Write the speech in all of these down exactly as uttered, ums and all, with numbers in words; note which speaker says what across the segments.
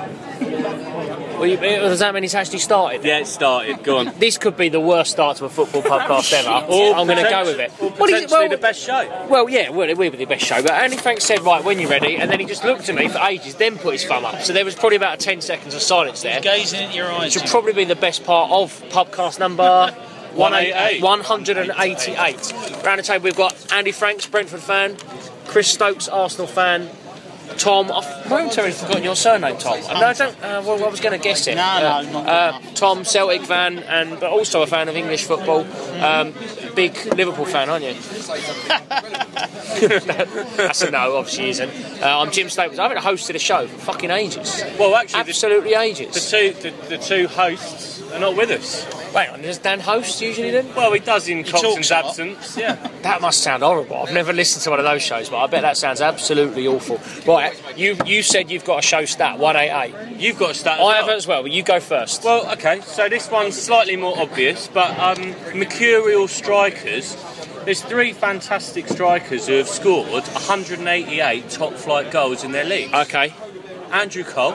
Speaker 1: Well, you, does that mean it's actually started?
Speaker 2: Yeah, it started. Go on.
Speaker 1: This could be the worst start to a football podcast ever.
Speaker 2: Or
Speaker 1: I'm going to go with it.
Speaker 2: Or
Speaker 1: What is
Speaker 2: potentially
Speaker 1: it? Well,
Speaker 2: the best show.
Speaker 1: Well, yeah, well, it will be the best show. But Andy Frank said, right, when you're ready, and then he just looked at me for ages, then put his thumb up. So there was probably about ten seconds of silence there.
Speaker 3: Gazing into your eyes.
Speaker 1: Which will probably be the best part of podcast number
Speaker 2: one eighty-eight.
Speaker 1: one eighty-eight. Round the table, we've got Andy Franks, Brentford fan, Chris Stokes, Arsenal fan, Tom, I've momentarily forgotten your surname, Tom. No, I don't. Uh, well, I was going to guess it.
Speaker 3: No,
Speaker 1: uh,
Speaker 3: no, not
Speaker 1: uh, Tom, Celtic fan, and but also a fan of English football. Um, big Liverpool fan, aren't you? That's a no, obviously he isn't. Uh, I'm Jim Staples. I haven't hosted a show for fucking ages.
Speaker 2: Well, actually,
Speaker 1: absolutely
Speaker 2: the,
Speaker 1: ages.
Speaker 2: The two, the, the two hosts are not with us.
Speaker 1: Wait on, does Dan host usually then?
Speaker 2: Well, he does in
Speaker 3: He
Speaker 2: Coxon's
Speaker 3: talks a lot.
Speaker 2: absence. Yeah.
Speaker 1: That must sound horrible. I've never listened to one of those shows, but I bet that sounds absolutely awful. Right, you you said you've got a show stat, one eighty-eight.
Speaker 2: You've got a stat.
Speaker 1: I have as well, but you go first.
Speaker 2: Well, okay, so this one's slightly more obvious, but um, mercurial strikers. There's three fantastic strikers who have scored one hundred eighty-eight top-flight goals in their league.
Speaker 1: Okay.
Speaker 2: Andrew Cole.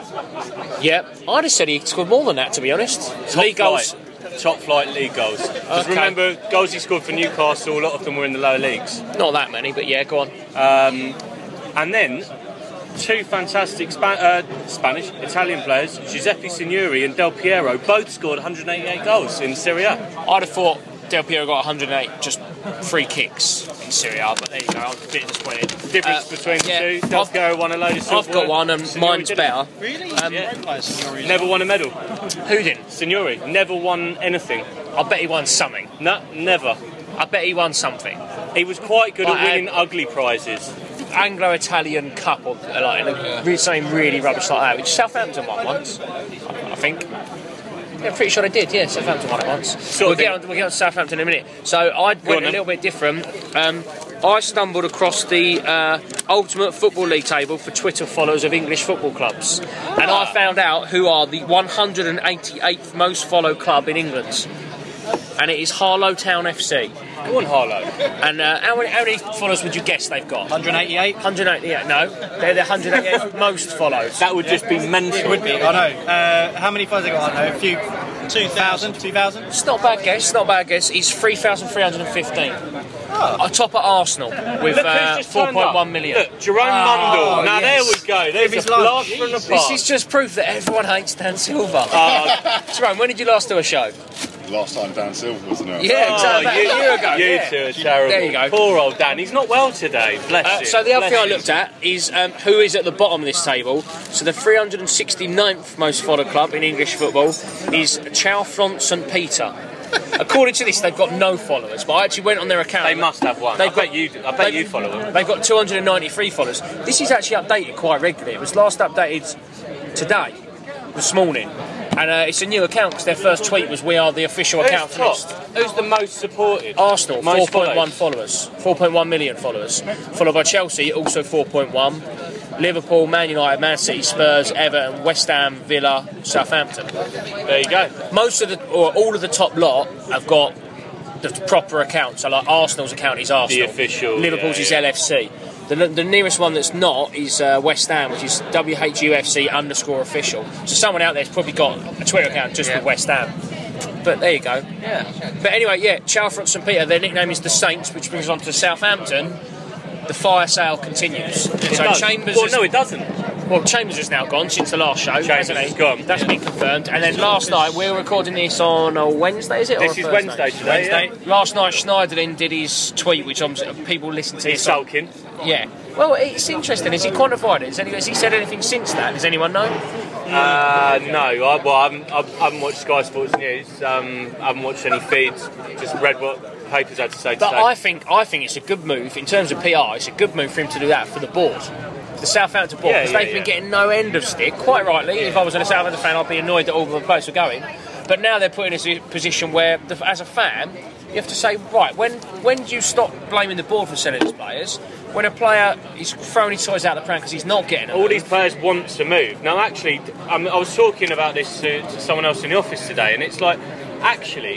Speaker 1: Yep. I'd have said he scored more than that, to be honest.
Speaker 2: Top
Speaker 1: League goals.
Speaker 2: Top-flight league goals. Because
Speaker 1: Okay.
Speaker 2: remember, goals he scored for Newcastle, a lot of them were in the lower leagues.
Speaker 1: Not that many, but yeah, go on.
Speaker 2: Um, and then two fantastic Spa- uh, Spanish, Italian players, Giuseppe Signori and Del Piero, both scored one hundred eighty-eight goals in Serie A.
Speaker 1: I'd have thought Del Piero got one hundred eight just free kicks in Serie A, but there you go, I was a bit disappointed.
Speaker 2: Difference
Speaker 1: Uh,
Speaker 2: between
Speaker 1: yeah,
Speaker 2: the two. Del
Speaker 1: I've-
Speaker 2: Piero won a load of
Speaker 1: I've
Speaker 2: silverware.
Speaker 1: got one, and
Speaker 2: Signori
Speaker 1: mine's
Speaker 2: didn't.
Speaker 1: better.
Speaker 3: Really?
Speaker 1: Um,
Speaker 3: Great player, Signori.
Speaker 2: Never won a medal.
Speaker 1: Who didn't?
Speaker 2: Signori never won anything.
Speaker 1: I bet he won something.
Speaker 2: No, never.
Speaker 1: I bet he won something.
Speaker 2: He was quite good
Speaker 1: Like,
Speaker 2: at winning
Speaker 1: uh,
Speaker 2: ugly prizes.
Speaker 1: Anglo-Italian Cup, or uh, like yeah. something really rubbish like that, which Southampton won once, I, I think. Yeah, I'm pretty sure they did, yeah, Southampton won it once.
Speaker 2: Sort
Speaker 1: we'll,
Speaker 2: of
Speaker 1: get
Speaker 2: thing.
Speaker 1: on, we'll get on to Southampton in a minute. So I went
Speaker 2: on,
Speaker 1: a
Speaker 2: then.
Speaker 1: little bit different. Um, I stumbled across the uh, Ultimate Football League table for Twitter followers of English football clubs.
Speaker 2: Ah.
Speaker 1: And I found out who are the one hundred eighty-eighth most followed club in England. And it is Harlow Town F C.
Speaker 2: Go on, Harlow.
Speaker 1: And uh, how, many, how many followers would you guess they've got?
Speaker 3: one hundred eighty-eight?
Speaker 1: one hundred eighty-eight, no. They're the one hundred eighty-eighth most followed.
Speaker 2: That would just be mental.
Speaker 3: It would be, I know. Uh, how many followers have got? I know, a few. two thousand? two thousand?
Speaker 1: It's not a bad guess, not a bad guess. He's three thousand three hundred fifteen.
Speaker 3: Oh.
Speaker 1: I top at Arsenal with
Speaker 2: Look who's
Speaker 1: uh,
Speaker 2: just
Speaker 1: four
Speaker 2: turned
Speaker 1: point
Speaker 2: up.
Speaker 1: one million.
Speaker 2: Look, Jerome
Speaker 3: Oh,
Speaker 2: Mundell. Now
Speaker 3: yes.
Speaker 2: there we go. There's
Speaker 3: Give his
Speaker 2: a
Speaker 3: love.
Speaker 2: blast from the
Speaker 1: This
Speaker 2: past.
Speaker 1: is just proof that everyone hates Dan Silva.
Speaker 2: Uh,
Speaker 1: Jerome, when did you last do a show?
Speaker 4: Last time Dan Silver was announced.
Speaker 1: Yeah, exactly.
Speaker 2: Oh,
Speaker 1: About
Speaker 2: you,
Speaker 1: a year ago.
Speaker 2: you
Speaker 1: yeah.
Speaker 2: two are terrible.
Speaker 1: There you go.
Speaker 2: Poor old Dan. He's not well today. Bless
Speaker 1: Uh,
Speaker 2: him.
Speaker 1: so the other
Speaker 2: Bless
Speaker 1: thing I
Speaker 2: him.
Speaker 1: looked at is um, who is at the bottom of this table. So the three hundred sixty-ninth most followed club in English football is Chalfont St Peter. According to this, they've got no followers, but I actually went on their account.
Speaker 2: They must have one.
Speaker 1: They've
Speaker 2: I bet
Speaker 1: got-
Speaker 2: you. I bet
Speaker 1: they've-
Speaker 2: you follow them.
Speaker 1: They've got two hundred ninety-three followers. This is actually updated quite regularly. It was last updated today, this morning. And uh, it's a new account because their first tweet was, "We are the official account
Speaker 2: Who's
Speaker 1: for
Speaker 2: top?
Speaker 1: this."
Speaker 2: Who's the most supported?
Speaker 1: Arsenal,
Speaker 2: Most
Speaker 1: four point one
Speaker 2: followed.
Speaker 1: followers, four point one million followers. Followed by Chelsea, also four point one. Liverpool, Man United, Man City, Spurs, Everton, West Ham, Villa, Southampton.
Speaker 2: There you go.
Speaker 1: Most of the, or all of the top lot have got the proper account. So like Arsenal's account is Arsenal.
Speaker 2: The official,
Speaker 1: Liverpool's
Speaker 2: yeah,
Speaker 1: is
Speaker 2: yeah.
Speaker 1: L F C. The, the nearest one that's not is uh, West Ham, which is W H U F C underscore official. So someone out there's probably got a Twitter account just
Speaker 3: Yeah.
Speaker 1: with West Ham. But there you go.
Speaker 3: Yeah.
Speaker 1: But anyway, yeah, Chalfont St Peter, their nickname is the Saints, which brings us on to Southampton. The fire sale continues. So
Speaker 2: No.
Speaker 1: Chambers
Speaker 2: Well,
Speaker 1: is,
Speaker 2: no, it doesn't.
Speaker 1: well, Chambers is now gone since the last show.
Speaker 2: Chambers
Speaker 1: hasn't he?
Speaker 2: is gone.
Speaker 1: That's been confirmed. And then last night, we're recording this on a Wednesday, is it? or
Speaker 2: This
Speaker 1: a
Speaker 2: is
Speaker 1: Thursday?
Speaker 2: Wednesday today.
Speaker 1: Wednesday. Last night, Schneiderlin did his tweet, which I'm, people listen to
Speaker 2: Yeah. He's
Speaker 1: this on.
Speaker 2: sulking.
Speaker 1: Yeah. Well, it's interesting. Has he quantified it? Has, any, has he said anything since that? Does anyone know?
Speaker 2: Uh, no, I, well, I haven't, I haven't watched Sky Sports News. Um, I haven't watched any feeds. Just read what papers had to say
Speaker 1: But
Speaker 2: today.
Speaker 1: I think I think it's a good move in terms of P R. It's a good move for him to do that for the board, the Southampton board,
Speaker 2: Yeah,
Speaker 1: because
Speaker 2: yeah,
Speaker 1: they've been
Speaker 2: yeah.
Speaker 1: getting no end of stick. Quite rightly, if I was a Southampton fan, I'd be annoyed that all the votes were going. But now they're putting us in a position where, the, as a fan, you have to say, right, when when do you stop blaming the board for selling his players? When a player is throwing his toys out the pram because he's not getting them.
Speaker 2: All these players want to move. Now, actually, um, I was talking about this to, to someone else in the office today, and it's like, actually,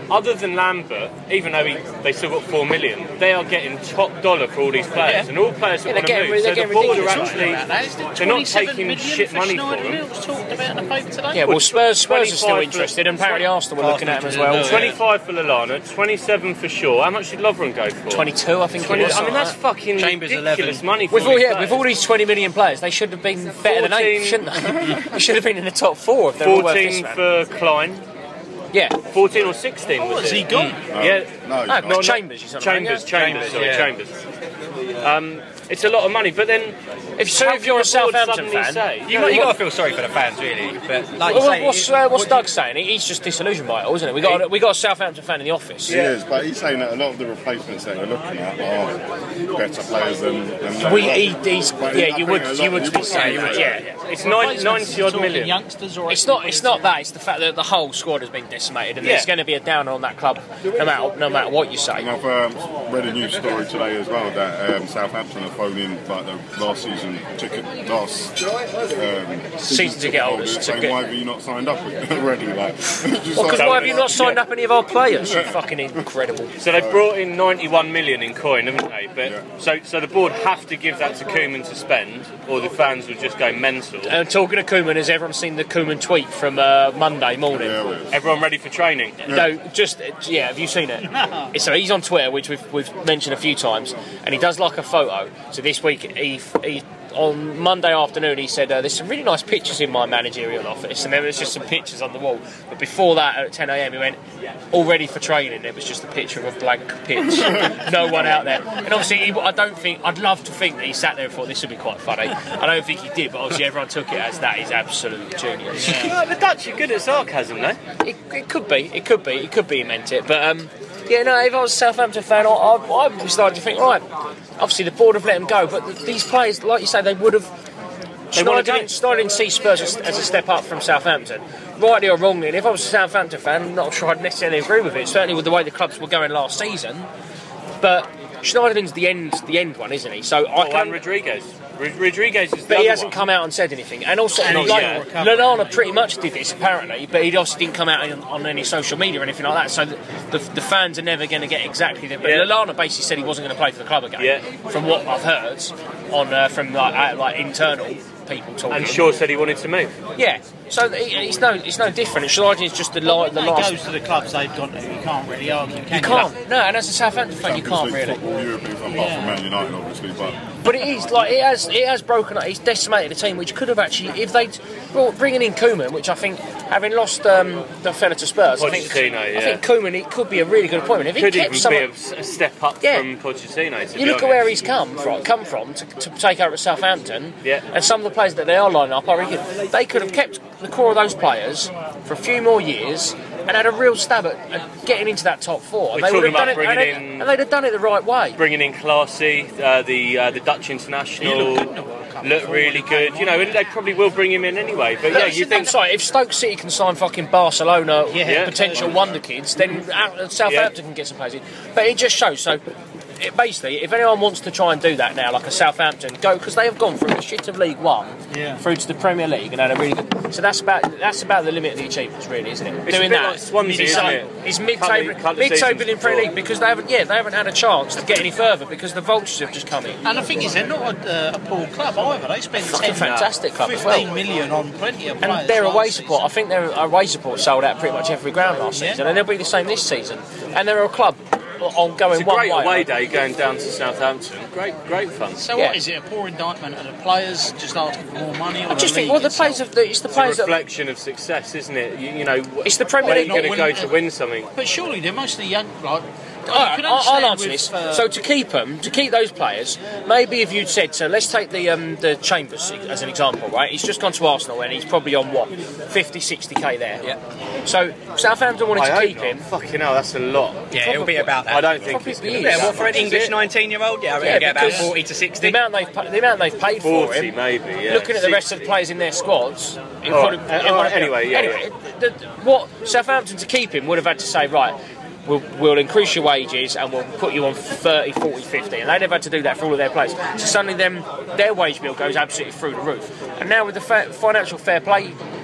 Speaker 2: other than Lambert, even though he, they still got four million, they are getting top dollar for all these players,
Speaker 1: Yeah.
Speaker 2: and all players that
Speaker 1: Yeah,
Speaker 2: want to
Speaker 1: they're
Speaker 2: move. So
Speaker 1: getting
Speaker 2: the board are
Speaker 1: ridiculous
Speaker 2: actually
Speaker 5: About that, isn't it?
Speaker 2: they're not
Speaker 5: twenty-seven
Speaker 2: taking
Speaker 5: million
Speaker 2: shit
Speaker 5: for
Speaker 2: money for
Speaker 5: Schneider.
Speaker 2: them.
Speaker 5: It was talked about in the paper today.
Speaker 1: Yeah, well, Spurs, Spurs are still
Speaker 2: twenty-five
Speaker 1: interested, and
Speaker 2: for-
Speaker 1: apparently Arsenal were looking at him as well.
Speaker 5: Arsenal
Speaker 2: twenty-five for Lallana, twenty-seven for Shaw. How much did Lovren go for?
Speaker 1: twenty-two, I think
Speaker 2: twenty.
Speaker 1: it was.
Speaker 2: I mean, that's
Speaker 1: something like
Speaker 2: fucking
Speaker 3: Chambers
Speaker 2: ridiculous
Speaker 3: eleven.
Speaker 2: money
Speaker 1: that.
Speaker 2: for
Speaker 1: With
Speaker 2: all
Speaker 1: all,
Speaker 2: these
Speaker 1: yeah,
Speaker 2: players.
Speaker 1: with all these twenty million players, they should have been better than eight, shouldn't they? They should have been in the top four if they're all worth this,
Speaker 2: fourteen
Speaker 1: man.
Speaker 2: for Klein.
Speaker 1: Yeah.
Speaker 2: fourteen or sixteen
Speaker 5: Oh,
Speaker 2: was
Speaker 5: has
Speaker 2: it?
Speaker 5: he gone?
Speaker 2: Yeah.
Speaker 4: No,
Speaker 1: No,
Speaker 4: no,
Speaker 1: not Chambers, you're talking
Speaker 2: Chambers,
Speaker 1: about,
Speaker 2: Chambers,
Speaker 3: Chambers,
Speaker 2: sorry,
Speaker 3: yeah.
Speaker 2: Chambers. Um, it's a lot of money, but then
Speaker 1: If, so
Speaker 2: how
Speaker 1: if you're a
Speaker 2: can the board
Speaker 1: Southampton
Speaker 2: suddenly
Speaker 1: fan,
Speaker 2: say,
Speaker 3: You got, you got to feel sorry for the fans, really. But like you
Speaker 1: well,
Speaker 3: say,
Speaker 1: what's,
Speaker 3: it-
Speaker 1: uh, what's
Speaker 3: what
Speaker 1: Doug saying? He- He's just disillusioned by it all, isn't it? We got, a, we got a Southampton fan in the office.
Speaker 4: He is, but he's saying that a lot of the replacements that we're looking at are better players than. than
Speaker 1: We,
Speaker 4: they
Speaker 1: he,
Speaker 4: were.
Speaker 1: he's,
Speaker 4: But
Speaker 1: yeah,
Speaker 4: I
Speaker 1: you
Speaker 4: think
Speaker 1: would,
Speaker 4: a lot-
Speaker 1: you would be
Speaker 4: would
Speaker 1: saying
Speaker 4: say
Speaker 1: that,
Speaker 4: that.
Speaker 1: yeah.
Speaker 2: it's nine, ninety odd
Speaker 5: Talking
Speaker 2: million.
Speaker 5: youngsters or
Speaker 1: It's not. It's not that. It's the fact that the whole squad has been decimated, and
Speaker 2: Yeah.
Speaker 1: there's going to be a downer on that club, no matter no matter what you say.
Speaker 4: And I've um, read a news story today as well that um, Southampton are phoning like the last season ticket, last um,
Speaker 1: Season ticket holders to
Speaker 4: saying
Speaker 1: get-
Speaker 4: why have you not signed up already? Like,
Speaker 1: Well, because why have you not signed up any of our players? You fucking incredible.
Speaker 2: So they've brought in ninety-one million in coin, haven't they? But
Speaker 4: Yeah.
Speaker 2: so, so the board have to give that to Koeman to spend, or the fans would just go mental.
Speaker 1: And talking of Koeman, has everyone seen the Koeman tweet from uh, Monday morning?
Speaker 4: Yeah, well,
Speaker 2: Everyone ready for training?
Speaker 1: No, just yeah. Have you seen it? So he's on Twitter, which we've we've mentioned a few times, and he does like a photo. So this week he he. On Monday afternoon, he said, uh, there's some really nice pictures in my managerial office, and there was just some pictures on the wall. But before that, at ten a.m, he went, all ready for training. It was just a picture of a blank pitch, no one out there. And obviously, he, I don't think, I'd love to think that he sat there and thought this would be quite funny. I don't think he did, but obviously everyone took it as that is absolute genius.
Speaker 2: Oh, the Dutch are good at sarcasm, though.
Speaker 1: It, it could be, it could be, it could be he meant it, but um, yeah, no. If I was a Southampton fan, I, I, I started to think, right, obviously the board have let him go, but th- these players, like you say, they would have.
Speaker 2: They
Speaker 1: Schneider
Speaker 2: wanna go.
Speaker 1: didn't, Schneider didn't see Spurs as, as a step up from Southampton, rightly or wrongly. And if I was a Southampton fan, I'm not sure I'd necessarily agree with it. Certainly with the way the clubs were going last season, but Schneiderlin's the end, the end one, isn't he? So I
Speaker 2: Oh,
Speaker 1: can.
Speaker 2: and Rodriguez. Rod- Rodriguez is the
Speaker 1: But he
Speaker 2: other
Speaker 1: hasn't
Speaker 2: one.
Speaker 1: come out and said anything. And also,
Speaker 2: And
Speaker 1: like,
Speaker 2: yeah.
Speaker 1: Lallana pretty much did this, apparently, but he also didn't come out on, on any social media or anything like that, so the, the, the fans are never going to get exactly the... But
Speaker 2: Yeah.
Speaker 1: Lallana basically said he wasn't going to play for the club again,
Speaker 2: Yeah.
Speaker 1: from what I've heard, on uh, from like, uh, like internal people talking.
Speaker 2: And Shaw said he wanted to move.
Speaker 1: Yeah, so he, it's no it's no different. Schneider is just the, li- the
Speaker 5: When
Speaker 1: last...
Speaker 5: it goes to the clubs they've gone to, you can't really argue, can you?
Speaker 1: You can't. No, and as a Southampton fan, you can't
Speaker 4: Champions League
Speaker 1: really.
Speaker 4: football, European football, apart from Man United, obviously, but
Speaker 1: But it is like it has it has broken up. It's decimated a team which could have actually, if they'd brought bringing in Koeman, which I think having lost um, the fella to Spurs, I think
Speaker 2: Pochettino,
Speaker 1: I
Speaker 2: yeah.
Speaker 1: think Koeman it could be a really good appointment if he
Speaker 2: Could
Speaker 1: kept
Speaker 2: even
Speaker 1: someone.
Speaker 2: be a, a step up
Speaker 1: Yeah.
Speaker 2: from Pochettino. To
Speaker 1: You
Speaker 2: be
Speaker 1: look at where
Speaker 2: honest.
Speaker 1: he's come from, come from to, to take over at Southampton,
Speaker 2: Yeah.
Speaker 1: and some of the players that they are lining up, I reckon they could have kept the core of those players for a few more years and had a real stab at, at getting into that top four. And
Speaker 2: We're
Speaker 1: they would have
Speaker 2: talking
Speaker 1: done it,
Speaker 2: about
Speaker 1: and,
Speaker 2: bringing
Speaker 1: they,
Speaker 2: in-
Speaker 1: and they'd have done it the right way.
Speaker 2: Bringing in Classy, uh, the uh, the Dutch international,
Speaker 5: He looked good in the World Cup
Speaker 2: looked
Speaker 5: before
Speaker 2: really
Speaker 5: he came
Speaker 2: good. You know, and they probably will bring him in anyway. But yeah, you
Speaker 1: I'm
Speaker 2: think
Speaker 1: sorry, if Stoke City can sign fucking Barcelona
Speaker 5: Yeah.
Speaker 1: potential wonder kids, then out- Southampton can get some players in. But it just shows. So it basically, if anyone wants to try and do that now, like a Southampton, go because they have gone from the shit of League One
Speaker 5: Yeah.
Speaker 1: through to the Premier League and had a really good. So that's about that's about the limit of the achievements, really, isn't it?
Speaker 2: It's
Speaker 1: Doing
Speaker 2: a bit
Speaker 1: that,
Speaker 2: like Swansea,
Speaker 1: it's,
Speaker 2: isn't
Speaker 1: like-
Speaker 2: it?
Speaker 1: it's
Speaker 2: Couple-
Speaker 1: mid-table,
Speaker 2: couple of
Speaker 1: mid-table
Speaker 2: seasons
Speaker 1: in Premier
Speaker 2: before.
Speaker 1: League because they haven't, yeah, they haven't had a chance to get any further because the vultures have just come in.
Speaker 5: And the thing is, they're not a, uh, a poor club either. They spend
Speaker 1: Fucking
Speaker 5: ten,
Speaker 1: fantastic club as well.
Speaker 5: fifteen million on plenty of players.
Speaker 1: And their away
Speaker 5: last
Speaker 1: support, I think their away support sold out pretty much every ground last
Speaker 5: Yeah.
Speaker 1: season, and they'll be the same this season. And they're a club on going
Speaker 2: it's a
Speaker 1: one
Speaker 2: great
Speaker 1: way.
Speaker 2: away day going down to Southampton. Great, great fun.
Speaker 5: season. So
Speaker 1: Yeah.
Speaker 5: what is it? A poor indictment of the players just asking for more money? Or
Speaker 1: I just
Speaker 5: the
Speaker 1: think,
Speaker 5: league
Speaker 1: well, the
Speaker 5: itself?
Speaker 1: players of the, it's the
Speaker 2: It's a
Speaker 1: players that.
Speaker 2: reflection of success, isn't it? You, you know,
Speaker 1: It's the Premier
Speaker 2: where
Speaker 1: League.
Speaker 2: you're going to go
Speaker 5: Winning-
Speaker 2: to win something.
Speaker 5: But surely they're mostly young. Like,
Speaker 1: All
Speaker 5: I
Speaker 1: right,
Speaker 5: can
Speaker 1: I'll,
Speaker 5: understand
Speaker 1: I'll answer
Speaker 5: with,
Speaker 1: this.
Speaker 5: uh,
Speaker 1: So to keep them, to keep those players, maybe if you'd said, so let's take the um, the Chambers as an example, right? He's just gone to Arsenal and he's probably on what, fifty, sixty k there.
Speaker 3: Yeah.
Speaker 1: So Southampton wanted
Speaker 2: I
Speaker 1: to
Speaker 2: hope
Speaker 1: keep
Speaker 2: not.
Speaker 1: him.
Speaker 2: Fucking hell, that's a lot.
Speaker 3: Yeah, it'll be about that.
Speaker 2: I don't think
Speaker 1: Probably
Speaker 2: it's going to
Speaker 1: is.
Speaker 2: be
Speaker 3: Yeah,
Speaker 2: that
Speaker 3: well, for an
Speaker 2: much.
Speaker 3: English nineteen-year-old, yeah, I reckon
Speaker 1: Yeah,
Speaker 3: get about
Speaker 1: because
Speaker 3: forty to
Speaker 1: The
Speaker 3: sixty.
Speaker 1: amount they've pa- the amount they've paid for
Speaker 2: forty
Speaker 1: him,
Speaker 2: maybe, yeah.
Speaker 1: looking at the
Speaker 2: Six-
Speaker 1: rest of the players in their squads, it
Speaker 2: All
Speaker 1: probably,
Speaker 2: right.
Speaker 1: it
Speaker 2: Uh,
Speaker 1: might-
Speaker 2: anyway, yeah,
Speaker 1: anyway, the, the, what Southampton to keep him would have had to say, right, we'll, we'll increase your wages and we'll put you on thirty, forty, fifty, and they'd have had to do that for all of their players. So suddenly, them their wage bill goes absolutely through the roof. And now with the fa- financial fair play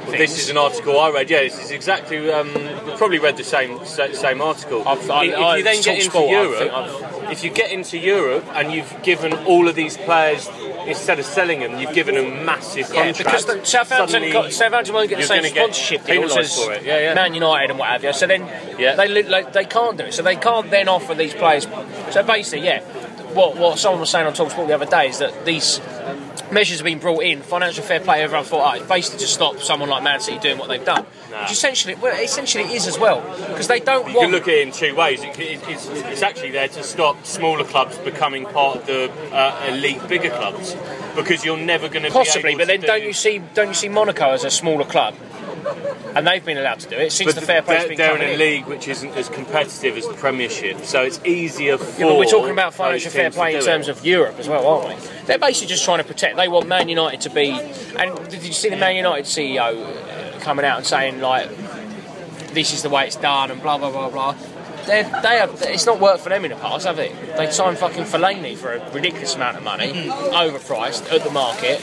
Speaker 1: things.
Speaker 2: This is an article I read. Yeah, this is exactly. Um, you probably read the same same article.
Speaker 1: I've, I,
Speaker 2: if
Speaker 1: I,
Speaker 2: you then get into
Speaker 1: sport,
Speaker 2: Europe, if you get into Europe and you've given all of these players, instead of selling them, you've given them massive
Speaker 1: yeah,
Speaker 2: contracts.
Speaker 1: because the Southampton, got, Southampton won't get the same sponsorship deals as
Speaker 2: for it. Yeah, yeah.
Speaker 1: Man United and what have you. So then
Speaker 2: yeah.
Speaker 1: they like, they can't do it. So they can't then offer these players. So basically, yeah, what what someone was saying on TalkSport the other day is that these measures have been brought in, financial fair play. Everyone thought, oh, it's basically to stop someone like Man City doing what they've done. Nah. Which essentially, well, essentially it is as well, because they don't
Speaker 2: you
Speaker 1: want.
Speaker 2: You can look at it in two ways. It, it, it's, it's actually there to stop smaller clubs becoming part of the uh, elite bigger clubs, because you're never going to
Speaker 1: possibly.
Speaker 2: Be able
Speaker 1: but then
Speaker 2: to
Speaker 1: don't
Speaker 2: do...
Speaker 1: you see? Don't you see Monaco as a smaller club? And they've been allowed to do it since
Speaker 2: but
Speaker 1: the fair play's been
Speaker 2: they're
Speaker 1: coming
Speaker 2: in a
Speaker 1: in.
Speaker 2: league which isn't as competitive as the Premiership, so it's easier for.
Speaker 1: Yeah, but we're talking about financial fair play in
Speaker 2: to
Speaker 1: terms
Speaker 2: it.
Speaker 1: of Europe as well, aren't we? They're basically just trying to protect. They want Man United to be. And did you see the Man United C E O coming out and saying like, "This is the way it's done," and blah blah blah blah. They're, they have. It's not worked for them in the past, have they? They signed fucking Fellaini for a ridiculous amount of money, overpriced at the market,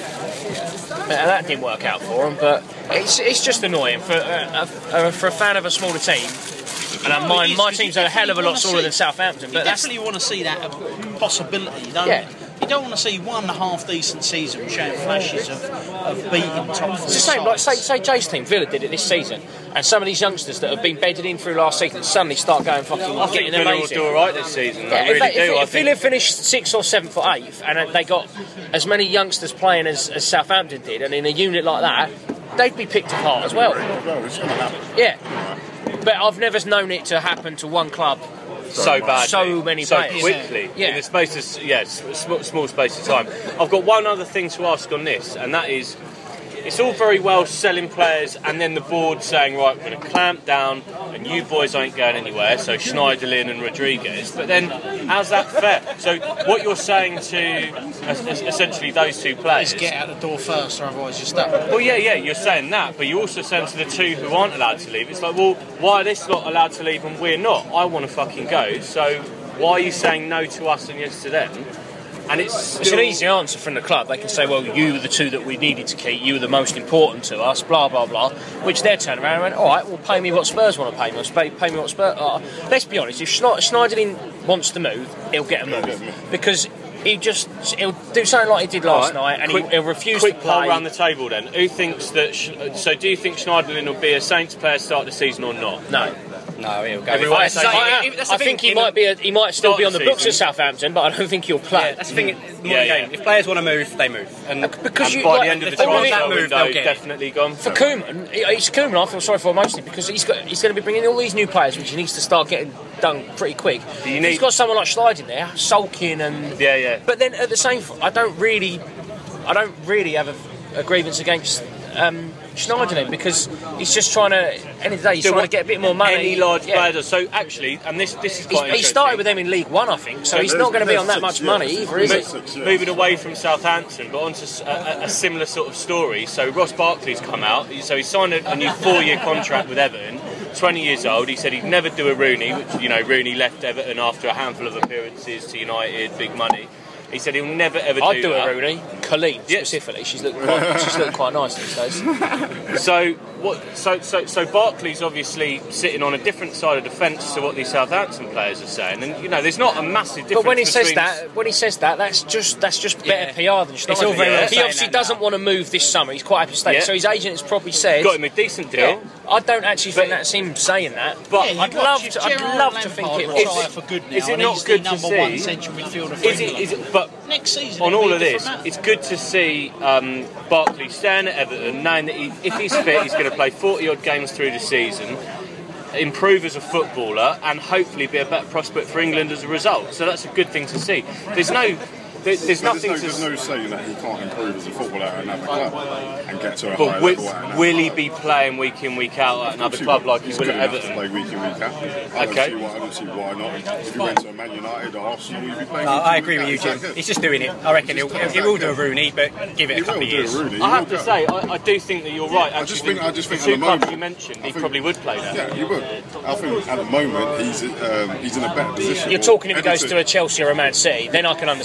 Speaker 1: and that didn't work out for them. But it's it's just annoying for uh, uh, for a fan of a smaller team. And uh, my my team's a hell of a lot smaller than Southampton. But
Speaker 5: you
Speaker 1: that's
Speaker 5: definitely want to see that possibility, don't
Speaker 1: yeah.
Speaker 5: you? You don't want to see one half decent season showing flashes of, of beating top four.
Speaker 1: It's the same, like say,
Speaker 5: sides.
Speaker 1: say Jay's team, Villa did it this season, and some of these youngsters that have been bedded in through last season suddenly start going fucking
Speaker 2: I think
Speaker 1: getting
Speaker 2: Villa will
Speaker 1: amazing.
Speaker 2: do all right this season.
Speaker 1: Yeah,
Speaker 2: I really
Speaker 1: if, they,
Speaker 2: do.
Speaker 1: if,
Speaker 2: I
Speaker 1: if
Speaker 2: think...
Speaker 1: Villa finished sixth or seventh or eighth, and they got as many youngsters playing as, as Southampton did, and in a unit like that, they'd be picked apart as well.
Speaker 4: No, it's going to happen.
Speaker 1: Yeah, but I've never known it to happen to one club.
Speaker 2: So bad,
Speaker 1: so many
Speaker 2: so
Speaker 1: players.
Speaker 2: quickly,
Speaker 1: yeah.
Speaker 2: in the space of yeah, small, small space of time. I've got one other thing to ask on this, and that is, it's all very well selling players, and then the board saying, right, we're going to clamp down, and you boys ain't going anywhere. So Schneiderlin and Rodriguez, but then how's that fair? So what you're saying to essentially those two players?
Speaker 5: Just get out the door first, or otherwise you're stuck.
Speaker 2: Well, yeah, yeah, you're saying that, but you're also saying to the two who aren't allowed to leave, it's like, well, why are this lot allowed to leave and we're not? I want to fucking go, so why are you saying no to us and yes to them? And it's still...
Speaker 1: It's an easy answer from the club. They can say, well, you were the two that we needed to keep, you were the most important to us, blah, blah, blah, which they're turning around and went, all right, well, pay me what Spurs want to pay me, pay, pay me what Spurs... Uh, let's be honest, if Schneiderlin wants to move, he'll get a move, because... He just he'll do something like he did last
Speaker 2: right.
Speaker 1: night, and
Speaker 2: quick,
Speaker 1: he, he'll refuse
Speaker 2: quick
Speaker 1: to play.
Speaker 2: Poll around the table then. Who thinks that? So, do you think Schneiderlin will be a Saints player start the season or not?
Speaker 1: No.
Speaker 6: No, he'll go.
Speaker 2: Everyone
Speaker 1: I,
Speaker 2: say-
Speaker 1: I,
Speaker 6: if- if- that's the
Speaker 1: I
Speaker 6: thing,
Speaker 1: think he
Speaker 6: in
Speaker 1: might
Speaker 6: the-
Speaker 1: be. A, he might still
Speaker 2: start
Speaker 1: be on
Speaker 2: the
Speaker 1: the books at
Speaker 2: season.
Speaker 1: Southampton, but I don't think he'll play.
Speaker 6: Yeah, that's the thing. The
Speaker 2: Yeah,
Speaker 6: yeah,
Speaker 2: yeah.
Speaker 6: If players want to move, they move. And
Speaker 1: because
Speaker 2: And
Speaker 1: you,
Speaker 2: by
Speaker 1: like,
Speaker 2: the end of the
Speaker 1: if they want
Speaker 2: transfer
Speaker 1: that
Speaker 6: move,
Speaker 2: window,
Speaker 6: they'll
Speaker 2: he's
Speaker 6: get it.
Speaker 2: definitely gone.
Speaker 1: For Koeman, it's Koeman. I feel sorry for mostly because he's got he's going to be bringing in all these new players, which he needs to start getting done pretty quick.
Speaker 2: You
Speaker 1: If
Speaker 2: need-
Speaker 1: he's got someone like Schleid in there, sulking and
Speaker 2: Yeah, yeah.
Speaker 1: But then at the same, I don't really, I don't really have a, a grievance against um, Schneiderlin because he's just trying to. End of the day, he's
Speaker 2: Do
Speaker 1: trying
Speaker 2: what
Speaker 1: to get a bit more money.
Speaker 2: Any large
Speaker 1: Yeah.
Speaker 2: players. So actually, and this this is
Speaker 1: He's,
Speaker 2: quite
Speaker 1: he
Speaker 2: interesting.
Speaker 1: started with them in League One, I think, so he's not going to be on that much money either, is he?
Speaker 4: Six, yeah.
Speaker 2: Moving away from Southampton, but onto s- a, a- a similar sort of story. So Ross Barkley's come out. So he signed a, a new four-year contract with Everton. twenty years old. He said he'd never do a Rooney, which you know Rooney left Everton after a handful of appearances to United, big money. He said he'll never ever
Speaker 1: I'd
Speaker 2: do
Speaker 1: do
Speaker 2: that.
Speaker 1: a Rooney, Colleen
Speaker 2: Yeah.
Speaker 1: specifically. She's looked quite, she's looked quite nice these days.
Speaker 2: So what? So so so Barkley's obviously sitting on a different side of the fence to what these Southampton players are saying, and you know there's not a massive difference.
Speaker 1: But when he says
Speaker 2: between-
Speaker 1: that, when he says that, that's just that's just better
Speaker 6: Yeah.
Speaker 1: P R than Schneider.
Speaker 6: all very
Speaker 2: well
Speaker 1: He
Speaker 6: saying
Speaker 1: obviously
Speaker 6: that
Speaker 1: doesn't
Speaker 6: now.
Speaker 1: want to move this summer. He's quite happy to stay.
Speaker 2: Yeah.
Speaker 1: So his agent has probably said,
Speaker 2: got him a decent deal.
Speaker 1: Yeah, I don't actually think
Speaker 2: But-
Speaker 1: that's him saying that.
Speaker 2: But
Speaker 5: Yeah, you
Speaker 1: I'd
Speaker 5: watch
Speaker 1: love
Speaker 5: if
Speaker 1: to. I'd
Speaker 5: Gerrard
Speaker 1: love to
Speaker 5: Lampard
Speaker 1: think it
Speaker 5: retire
Speaker 1: was.
Speaker 5: for good now,
Speaker 2: Is it
Speaker 5: and
Speaker 2: not
Speaker 5: he's
Speaker 2: good
Speaker 5: the
Speaker 2: to
Speaker 5: number one
Speaker 2: see-
Speaker 5: central midfielder for
Speaker 2: Is it,
Speaker 5: England.
Speaker 2: is it, but
Speaker 5: Next season,
Speaker 2: on
Speaker 5: it'll
Speaker 2: all
Speaker 5: be a
Speaker 2: of this,
Speaker 5: different matter.
Speaker 2: it's good to see um, Barkley staying at Everton, knowing that he, if he's fit, he's going to play forty odd games through the season, improve as a footballer, and hopefully be a better prospect for England as a result. So that's a good thing to see. There's no, there, there's
Speaker 4: But
Speaker 2: nothing
Speaker 4: there's, no,
Speaker 2: to.
Speaker 4: there's no saying that he can't improve as a footballer at another club and get to a
Speaker 2: But
Speaker 4: higher
Speaker 2: will,
Speaker 4: level at another
Speaker 2: will he
Speaker 4: club.
Speaker 2: be playing week in, week out at another
Speaker 4: He's
Speaker 2: club like he
Speaker 4: he's
Speaker 2: will
Speaker 4: good
Speaker 2: at
Speaker 4: enough to
Speaker 2: Everton?
Speaker 4: play week in, week out. I don't,
Speaker 2: Okay.
Speaker 4: see why, I don't see why not. If you went to Man United or Arsenal, you'd be playing
Speaker 6: No,
Speaker 4: week
Speaker 6: I
Speaker 4: in,
Speaker 6: agree
Speaker 4: week
Speaker 6: with you,
Speaker 4: out.
Speaker 6: Jim. He's just doing it. I reckon he'll, he will do a Rooney, but give it a
Speaker 4: He
Speaker 6: couple
Speaker 4: will
Speaker 6: of
Speaker 4: do
Speaker 6: years.
Speaker 4: a Rooney. He
Speaker 2: I have
Speaker 4: will
Speaker 2: to
Speaker 4: go.
Speaker 2: say, I, I do think that you're right.
Speaker 4: I just
Speaker 2: Actually,
Speaker 4: think, I just
Speaker 2: the
Speaker 4: think
Speaker 2: two
Speaker 4: at the
Speaker 2: clubs
Speaker 4: moment
Speaker 2: you mentioned,
Speaker 4: I
Speaker 2: he
Speaker 4: think-
Speaker 2: probably would play that.
Speaker 4: Yeah, he would. I think at the moment he's um, he's in a better position.
Speaker 1: You're talking if he goes to
Speaker 4: Everton-
Speaker 1: a Chelsea or a Man City, then I can understand it.
Speaker 2: Yeah,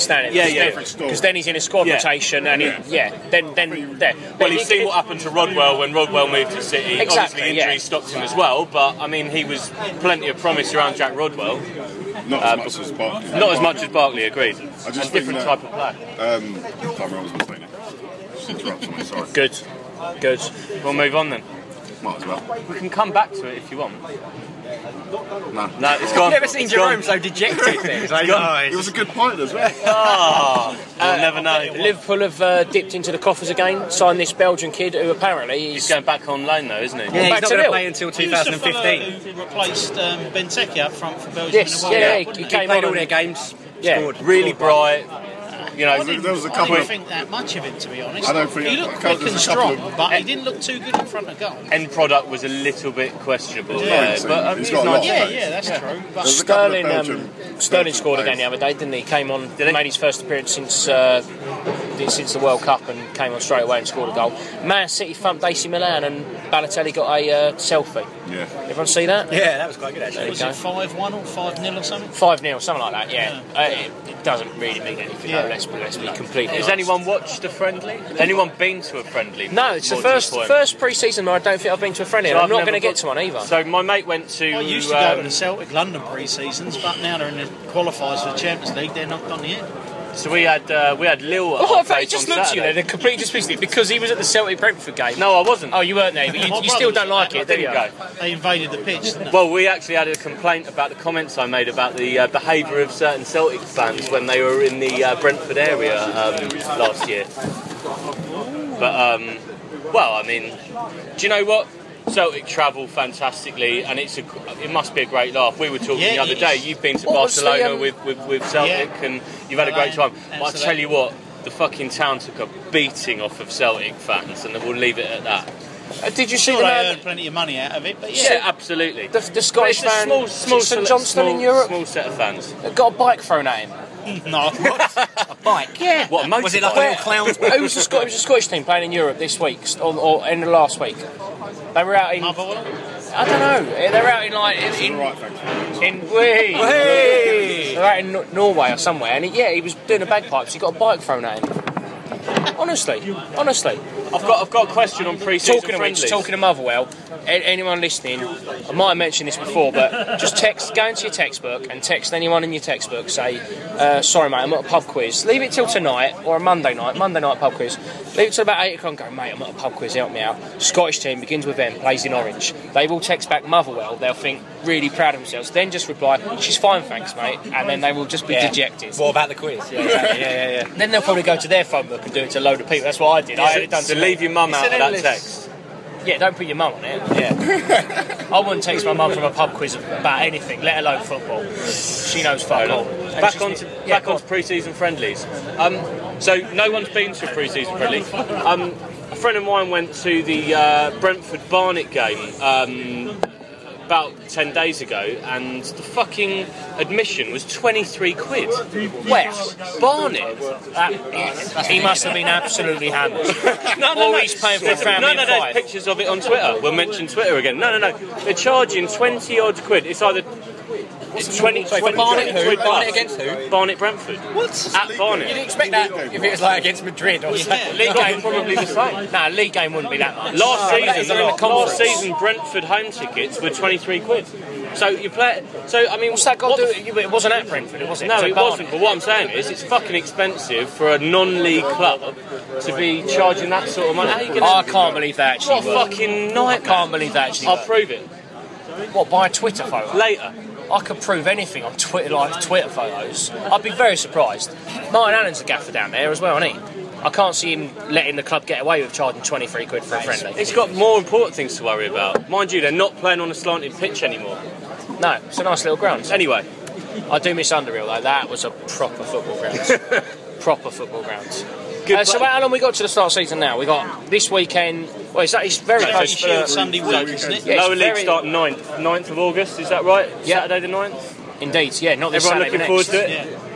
Speaker 2: Yeah, yeah.
Speaker 1: Because then he's in a squad
Speaker 2: Yeah.
Speaker 1: rotation, and
Speaker 4: Yeah.
Speaker 1: he, yeah, then then there.
Speaker 2: Well, you've seen what happened to Rodwell when Rodwell moved to City.
Speaker 1: Exactly,
Speaker 2: Obviously,
Speaker 1: yeah.
Speaker 2: injuries stopped him as well, but I mean, he was plenty of promise around Jack Rodwell.
Speaker 4: Not
Speaker 2: Uh,
Speaker 4: as much as Barkley.
Speaker 2: Not as much as Barkley, agreed.
Speaker 4: I just
Speaker 2: A different
Speaker 4: think
Speaker 2: type
Speaker 4: that-
Speaker 2: of player.
Speaker 4: Um, can't remember what I was going to say now. Just interrupted me, sorry.
Speaker 1: Good, good.
Speaker 2: We'll move on then.
Speaker 4: Might as well.
Speaker 2: We can come back to it if you want.
Speaker 4: Nah.
Speaker 2: No, it's gone.
Speaker 6: I've never seen
Speaker 2: It's
Speaker 6: Jerome
Speaker 2: gone.
Speaker 6: so dejected. It's like,
Speaker 3: Oh,
Speaker 4: It was a good point as well.
Speaker 2: Ah, we'll never know.
Speaker 1: Liverpool have uh, dipped into the coffers again, signed this Belgian kid who apparently
Speaker 2: He's
Speaker 1: he's
Speaker 2: going back on loan though, isn't he?
Speaker 6: yeah,
Speaker 1: back
Speaker 6: he's not
Speaker 1: to
Speaker 6: going to
Speaker 1: Lille.
Speaker 6: play until
Speaker 5: Who's the
Speaker 6: twenty
Speaker 5: fellow
Speaker 6: fifteen.
Speaker 5: who replaced um, Benteke up front for Belgium
Speaker 1: Yes,
Speaker 5: in the World
Speaker 1: yeah,
Speaker 5: Cup,
Speaker 1: he-
Speaker 5: wouldn't
Speaker 1: he
Speaker 5: he?
Speaker 6: He
Speaker 1: came
Speaker 6: played
Speaker 1: on
Speaker 6: all their
Speaker 1: and-
Speaker 6: games.
Speaker 1: yeah.
Speaker 6: Scored.
Speaker 2: Really bright. You
Speaker 5: I
Speaker 2: know,
Speaker 5: didn't,
Speaker 4: There was a
Speaker 5: I
Speaker 4: couple
Speaker 5: didn't
Speaker 4: of-
Speaker 5: think that much of him, to be honest.
Speaker 4: I don't think-
Speaker 5: he looked
Speaker 4: I
Speaker 5: quick
Speaker 4: can't-
Speaker 5: and
Speaker 4: there's a couple
Speaker 5: strong,
Speaker 4: of-
Speaker 5: but he didn't look too good in front of goal.
Speaker 2: end product was a little bit questionable.
Speaker 5: Yeah.
Speaker 2: Yeah,
Speaker 4: He's
Speaker 2: but um,
Speaker 4: got
Speaker 2: he's
Speaker 4: a lot
Speaker 2: not.
Speaker 4: of
Speaker 5: Yeah,
Speaker 4: pace.
Speaker 5: yeah, that's true. But
Speaker 4: There's a couple of
Speaker 1: Sterling.
Speaker 4: Belgian-
Speaker 1: Um, Sterling
Speaker 4: Belgian
Speaker 1: scored again
Speaker 4: players.
Speaker 1: the other day, didn't he? Came on,
Speaker 2: Did he?
Speaker 1: made his first appearance since uh, since the World Cup, and came on straight away and scored a goal. Man City thumped A C Milan, and Balotelli got a uh, selfie.
Speaker 4: Yeah.
Speaker 1: Everyone see that?
Speaker 6: Yeah, that was quite good actually.
Speaker 5: was it five one or five nil or something?
Speaker 1: Five nil, something like that. Yeah, Uh, it, it doesn't really mean anything.
Speaker 5: Yeah.
Speaker 1: though, let's be let's be completely.
Speaker 2: Has
Speaker 1: honest.
Speaker 2: anyone watched a friendly? Anyone been to a friendly?
Speaker 1: No, it's the
Speaker 2: More to
Speaker 1: first
Speaker 2: point.
Speaker 1: first pre-season where I don't think I've been to a friendly.
Speaker 2: So
Speaker 1: and I'm
Speaker 2: I've
Speaker 1: not
Speaker 2: never
Speaker 1: going to get
Speaker 2: got-
Speaker 1: to one either.
Speaker 2: So my mate went to.
Speaker 5: I used to go
Speaker 2: um,
Speaker 5: to the Celtic London pre-seasons, but now they're in the qualifiers for the Champions League. They're knocked on the head.
Speaker 2: So we had uh, we had Lille. at
Speaker 1: Oh,
Speaker 2: our
Speaker 1: in fact, he
Speaker 2: place
Speaker 1: just
Speaker 2: on
Speaker 1: looked at you
Speaker 2: Saturday.
Speaker 1: there, they're completely dismissed it because he was at the Celtic Brentford game.
Speaker 2: No, I wasn't.
Speaker 1: Oh, you weren't there, but you,
Speaker 5: My
Speaker 1: you still
Speaker 5: brother
Speaker 1: don't like
Speaker 5: was-
Speaker 1: it, do
Speaker 2: didn't
Speaker 1: you?
Speaker 2: go.
Speaker 5: They invaded the pitch, didn't they?
Speaker 2: Well, we actually had a complaint about the comments I made about the uh, behaviour of certain Celtic fans when they were in the uh, Brentford area um, last year. But, um, well, I mean, do you know what? Celtic travel fantastically, and it's a, it must be a great laugh. We were talking
Speaker 5: Yeah,
Speaker 2: the other
Speaker 5: it
Speaker 2: day.
Speaker 5: is.
Speaker 2: You've been to
Speaker 1: What was the,
Speaker 2: Barcelona
Speaker 1: um,
Speaker 2: with, with, with Celtic,
Speaker 5: Yeah.
Speaker 2: and you've had a great time.
Speaker 5: Milan,
Speaker 2: But I tell you what, the fucking town took a beating off of Celtic fans, and we'll leave it at that.
Speaker 1: Uh, did you see
Speaker 5: Sure,
Speaker 1: the
Speaker 5: they
Speaker 1: man,
Speaker 5: earned plenty of money out of it, but
Speaker 2: Yeah,
Speaker 5: yeah.
Speaker 2: absolutely.
Speaker 1: the, the Scottish
Speaker 2: But it's a
Speaker 1: fan,
Speaker 2: small, small,
Speaker 1: St
Speaker 2: select-
Speaker 1: Johnston
Speaker 2: small,
Speaker 1: in Europe,
Speaker 2: small set of fans.
Speaker 1: got a bike thrown at him?
Speaker 5: No.
Speaker 6: A bike.
Speaker 1: Yeah.
Speaker 2: What, a motorbike?
Speaker 6: Was it like a little clown's
Speaker 1: It was a Scot- it was a Scottish team playing in Europe this week, or, or in the last week. They were out in.
Speaker 5: Motherwell?
Speaker 1: I don't know. They're out in like in. in
Speaker 4: Right, thanks.
Speaker 1: in Wee. They're out in Nor- Norway or somewhere, and he, yeah, he was doing the bagpipes. He got a bike thrown at him. Honestly, honestly.
Speaker 2: I've got, I've got a question on pre-season
Speaker 1: Talking of
Speaker 2: friendlies.
Speaker 1: which, talking of Motherwell, a- anyone listening, I might have mentioned this before, but just text, go into your textbook and text anyone in your textbook, say, uh, sorry mate, I'm at a pub quiz. Leave it till tonight, or a Monday night, Monday night pub quiz. Leave it till about eight o'clock and go, mate, I'm at a pub quiz, help me out. Scottish team begins with M, plays in orange. They will text back Motherwell, they'll think really proud of themselves. Then just reply, she's fine, thanks mate, and then they will just be
Speaker 6: Yeah.
Speaker 1: dejected.
Speaker 6: What about the quiz? Yeah, exactly. yeah, yeah, yeah.
Speaker 1: Then they'll probably go to their phone book and do it to a load of people. That's what I did. I had it done
Speaker 2: So
Speaker 1: to
Speaker 2: leave
Speaker 1: me.
Speaker 2: your mum
Speaker 6: It's
Speaker 2: out
Speaker 6: an
Speaker 2: of that
Speaker 6: endless-
Speaker 2: text.
Speaker 1: Yeah, don't put your mum on it.
Speaker 6: Yeah.
Speaker 1: I wouldn't text my mum from a pub quiz about anything, let alone football. She knows fuck all. And
Speaker 2: Back
Speaker 1: she's-
Speaker 2: on to,
Speaker 1: yeah,
Speaker 2: back
Speaker 1: go
Speaker 2: on to pre-season friendlies. Um, so no one's been to a pre-season friendly. Um, a friend of mine went to the uh, Brentford Barnet game um, about ten days ago, and the fucking admission was twenty-three quid.
Speaker 1: Where?
Speaker 2: Barnet.
Speaker 1: That- he must have been absolutely hammered.
Speaker 2: No, no,
Speaker 1: Or
Speaker 2: no.
Speaker 1: he's paying for a family
Speaker 2: No, no,
Speaker 1: of
Speaker 2: there's
Speaker 1: five.
Speaker 2: pictures of it on Twitter. We'll mention Twitter again. No, no, no. They're charging twenty odd quid. It's either it's twenty,
Speaker 6: Sorry, for
Speaker 2: twenty
Speaker 6: Barnet who?
Speaker 2: quid
Speaker 6: Barnet
Speaker 2: plus.
Speaker 6: against who?
Speaker 2: Barnet Brentford.
Speaker 5: What?
Speaker 2: At Barnet.
Speaker 6: You'd expect that if it was like against Madrid or something.
Speaker 1: League
Speaker 2: No,
Speaker 1: game
Speaker 2: probably the same.
Speaker 1: Nah, league game wouldn't be that much.
Speaker 2: Last
Speaker 1: Oh, that is
Speaker 2: season,
Speaker 1: in the
Speaker 2: last
Speaker 1: conference.
Speaker 2: season, Brentford home tickets were twenty-three quid. So you play. So I mean,
Speaker 1: What's that got
Speaker 2: what
Speaker 1: to
Speaker 2: the-
Speaker 1: do? It wasn't at Brentford, it was it?
Speaker 2: No,
Speaker 1: at
Speaker 2: it
Speaker 1: Barnet.
Speaker 2: wasn't. But what I'm saying is, it's fucking expensive for a non-league club to be charging that sort of money. How are you gonna?
Speaker 1: I can't believe that actually
Speaker 2: What a
Speaker 1: worked.
Speaker 2: fucking
Speaker 1: I
Speaker 2: nightmare!
Speaker 1: can't believe that actually
Speaker 2: I'll
Speaker 1: worked.
Speaker 2: prove it
Speaker 1: What, by a Twitter photo?
Speaker 2: later.
Speaker 1: I could prove anything on Twitter, like Twitter photos. I'd be very surprised. Martin Allen's a gaffer down there as well, isn't he? I can't see him letting the club get away with charging twenty-three quid for a friendly.
Speaker 2: It's got more important things to worry about. Mind you, they're not playing on a slanted pitch anymore.
Speaker 1: No, it's a nice little ground.
Speaker 2: Anyway,
Speaker 1: I do miss Underhill though. That was a proper football ground. Proper football ground.
Speaker 2: good
Speaker 1: Uh, so
Speaker 2: play-
Speaker 1: how long we got to the start of the season now? We got this weekend. Well, it's, it's very
Speaker 5: Charity
Speaker 1: close for
Speaker 5: Shield
Speaker 1: the,
Speaker 5: Sunday week, isn't it?
Speaker 1: Yeah, it's
Speaker 2: lower league
Speaker 1: very-
Speaker 2: start ninth, ninth of August, is that right?
Speaker 1: Yeah.
Speaker 2: Saturday the ninth?
Speaker 1: Indeed, yeah, not this
Speaker 2: Everyone
Speaker 1: Saturday,
Speaker 2: looking
Speaker 1: but
Speaker 2: forward
Speaker 1: next.
Speaker 2: to it?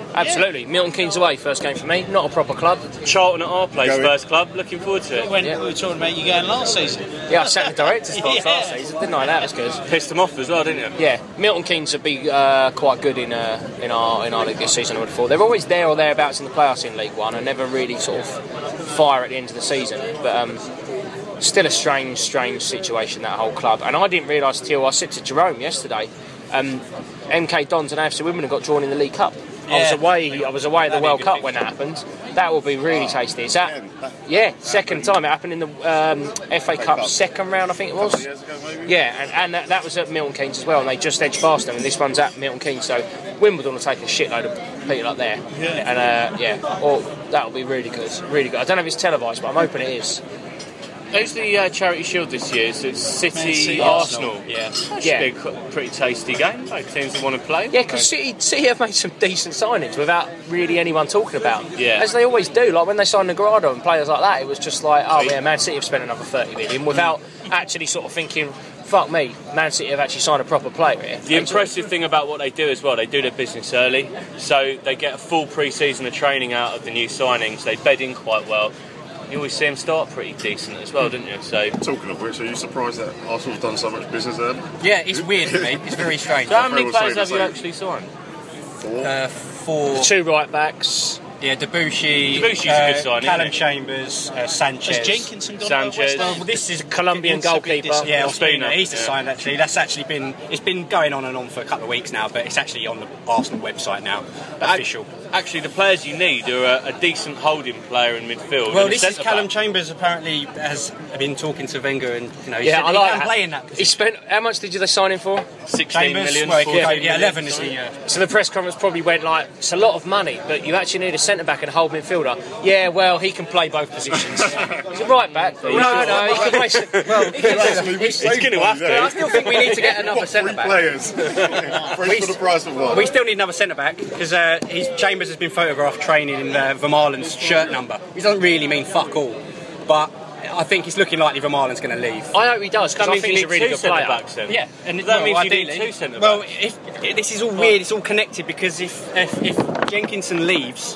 Speaker 1: Absolutely. Milton Keynes away, first game for me. Not a proper club.
Speaker 2: Charlton at our place,
Speaker 4: Going.
Speaker 2: first club. Looking forward to it.
Speaker 5: When
Speaker 1: Yeah.
Speaker 5: we were talking about you going last season.
Speaker 1: Yeah, I sat in the director's box
Speaker 5: Yeah.
Speaker 1: last season, didn't I? That was good.
Speaker 2: Pissed them off as well, didn't you?
Speaker 1: Yeah, Milton Keynes would be uh, quite good in uh, in our in our league this season. I would have thought they're always there or thereabouts in the playoffs in League One, and never really sort of fire at the end of the season. But um, still a strange, strange situation, that whole club. And I didn't realise till I said to Jerome yesterday, um, M K Dons and A F C Women have got drawn in the League Cup. I was
Speaker 5: Yeah.
Speaker 1: away. I was away at the
Speaker 5: That'd be a
Speaker 1: World
Speaker 5: good
Speaker 1: Cup
Speaker 5: thing.
Speaker 1: when that happened. That will be really tasty. Is that?
Speaker 4: Again, that-
Speaker 1: Yeah, second time. It happened in the um, F A Cup
Speaker 4: Cup.
Speaker 1: second round, I think it was.
Speaker 4: years ago, maybe?
Speaker 1: Yeah, and, and that, that was at Milton Keynes as well, and they just edged past them, and this one's at Milton Keynes, so Wimbledon will take a shitload of people up there.
Speaker 5: Yeah.
Speaker 1: And uh, yeah, or that'll be really good, really good. I don't know if it's televised, but I'm hoping it is.
Speaker 2: Who's the uh, Charity Shield this year? So it's City,
Speaker 5: Man City,
Speaker 2: Arsenal.
Speaker 5: Arsenal.
Speaker 2: Yeah, that should
Speaker 1: Yeah.
Speaker 2: be a qu- pretty tasty game. Both teams that want to play.
Speaker 1: Yeah, because City, City have made some decent signings without really anyone talking about them.
Speaker 2: Yeah.
Speaker 1: As they always do. Like when they signed Negredo and players like that, it was just like, oh yeah, Man City have spent another thirty million without actually sort of thinking, fuck me, Man City have actually signed a proper player here.
Speaker 2: The impressive thing about what they do as well, they do their business early, so they get a full pre-season of training out of the new signings. They bed in quite well. You always see them start pretty decent as well, don't you? So,
Speaker 4: Talking of which, are you surprised that Arsenal's done so much business there?
Speaker 6: Yeah, it's weird for me. It's very strange.
Speaker 2: so how many
Speaker 4: Everyone will
Speaker 2: players
Speaker 4: say
Speaker 2: have
Speaker 4: the
Speaker 2: you
Speaker 4: same.
Speaker 2: actually signed?
Speaker 4: Four?
Speaker 6: Uh, for
Speaker 1: Two right backs.
Speaker 6: yeah, Debussy,
Speaker 2: Debussy's a
Speaker 6: uh,
Speaker 2: good signing,
Speaker 6: Callum
Speaker 2: isn't he?
Speaker 6: Chambers, uh, Sanchez.
Speaker 5: Has Jenkinson gone
Speaker 2: Sanchez.
Speaker 5: to West Ham?
Speaker 6: Well, this is
Speaker 1: Colombian
Speaker 5: It's a bit
Speaker 1: goalkeeper.
Speaker 5: disappointing.
Speaker 6: Yeah,
Speaker 2: Ospina,
Speaker 6: Ospina. He's
Speaker 2: yeah.
Speaker 6: signed actually. That's actually been it's been going on and on for a couple of weeks now, but it's actually on the Arsenal website now, official.
Speaker 2: Actually, the players you need are a, a decent holding player in midfield.
Speaker 6: Well,
Speaker 2: and a
Speaker 6: this is
Speaker 2: centre
Speaker 6: Callum
Speaker 2: back.
Speaker 6: Chambers. Apparently, has been talking to Wenger, and you know, he
Speaker 1: Yeah,
Speaker 6: said
Speaker 1: I
Speaker 6: he
Speaker 1: like
Speaker 6: can
Speaker 1: that.
Speaker 6: play in that
Speaker 1: He
Speaker 6: position.
Speaker 1: spent, how much did you they sign him for?
Speaker 2: sixteen
Speaker 6: Chambers,
Speaker 2: million,
Speaker 6: well, he could go-
Speaker 2: fourteen
Speaker 6: yeah,
Speaker 2: million.
Speaker 6: eleven is the. Uh,
Speaker 1: So the press conference probably went like, it's a lot of money, but you actually need a centre back and a hold midfielder. Yeah, well, he can play both positions. He's a right back. No, no, he can play. c- Well, he can
Speaker 4: Actually, we saved
Speaker 2: gonna
Speaker 4: money
Speaker 2: have to.
Speaker 4: there.
Speaker 6: I still think we need to get another
Speaker 4: Three
Speaker 6: centre back.
Speaker 4: players. Three for the price of one.
Speaker 6: We still need another centre back because uh, his Chambers has been photographed training in uh, Vermaelen's shirt number. He doesn't really mean fuck all, but I think it's looking likely Vermaelen's going to leave.
Speaker 1: I hope he does, because
Speaker 2: That
Speaker 1: I
Speaker 2: means
Speaker 1: think
Speaker 2: you
Speaker 1: he's a
Speaker 2: need
Speaker 1: really
Speaker 2: two
Speaker 1: good
Speaker 2: centre
Speaker 1: player.
Speaker 2: backs then.
Speaker 6: Yeah, and
Speaker 2: that means you
Speaker 6: ideally,
Speaker 2: need two centre
Speaker 6: Well,
Speaker 2: backs.
Speaker 6: if, this is all weird. It's all connected because if if, if Jenkinson leaves,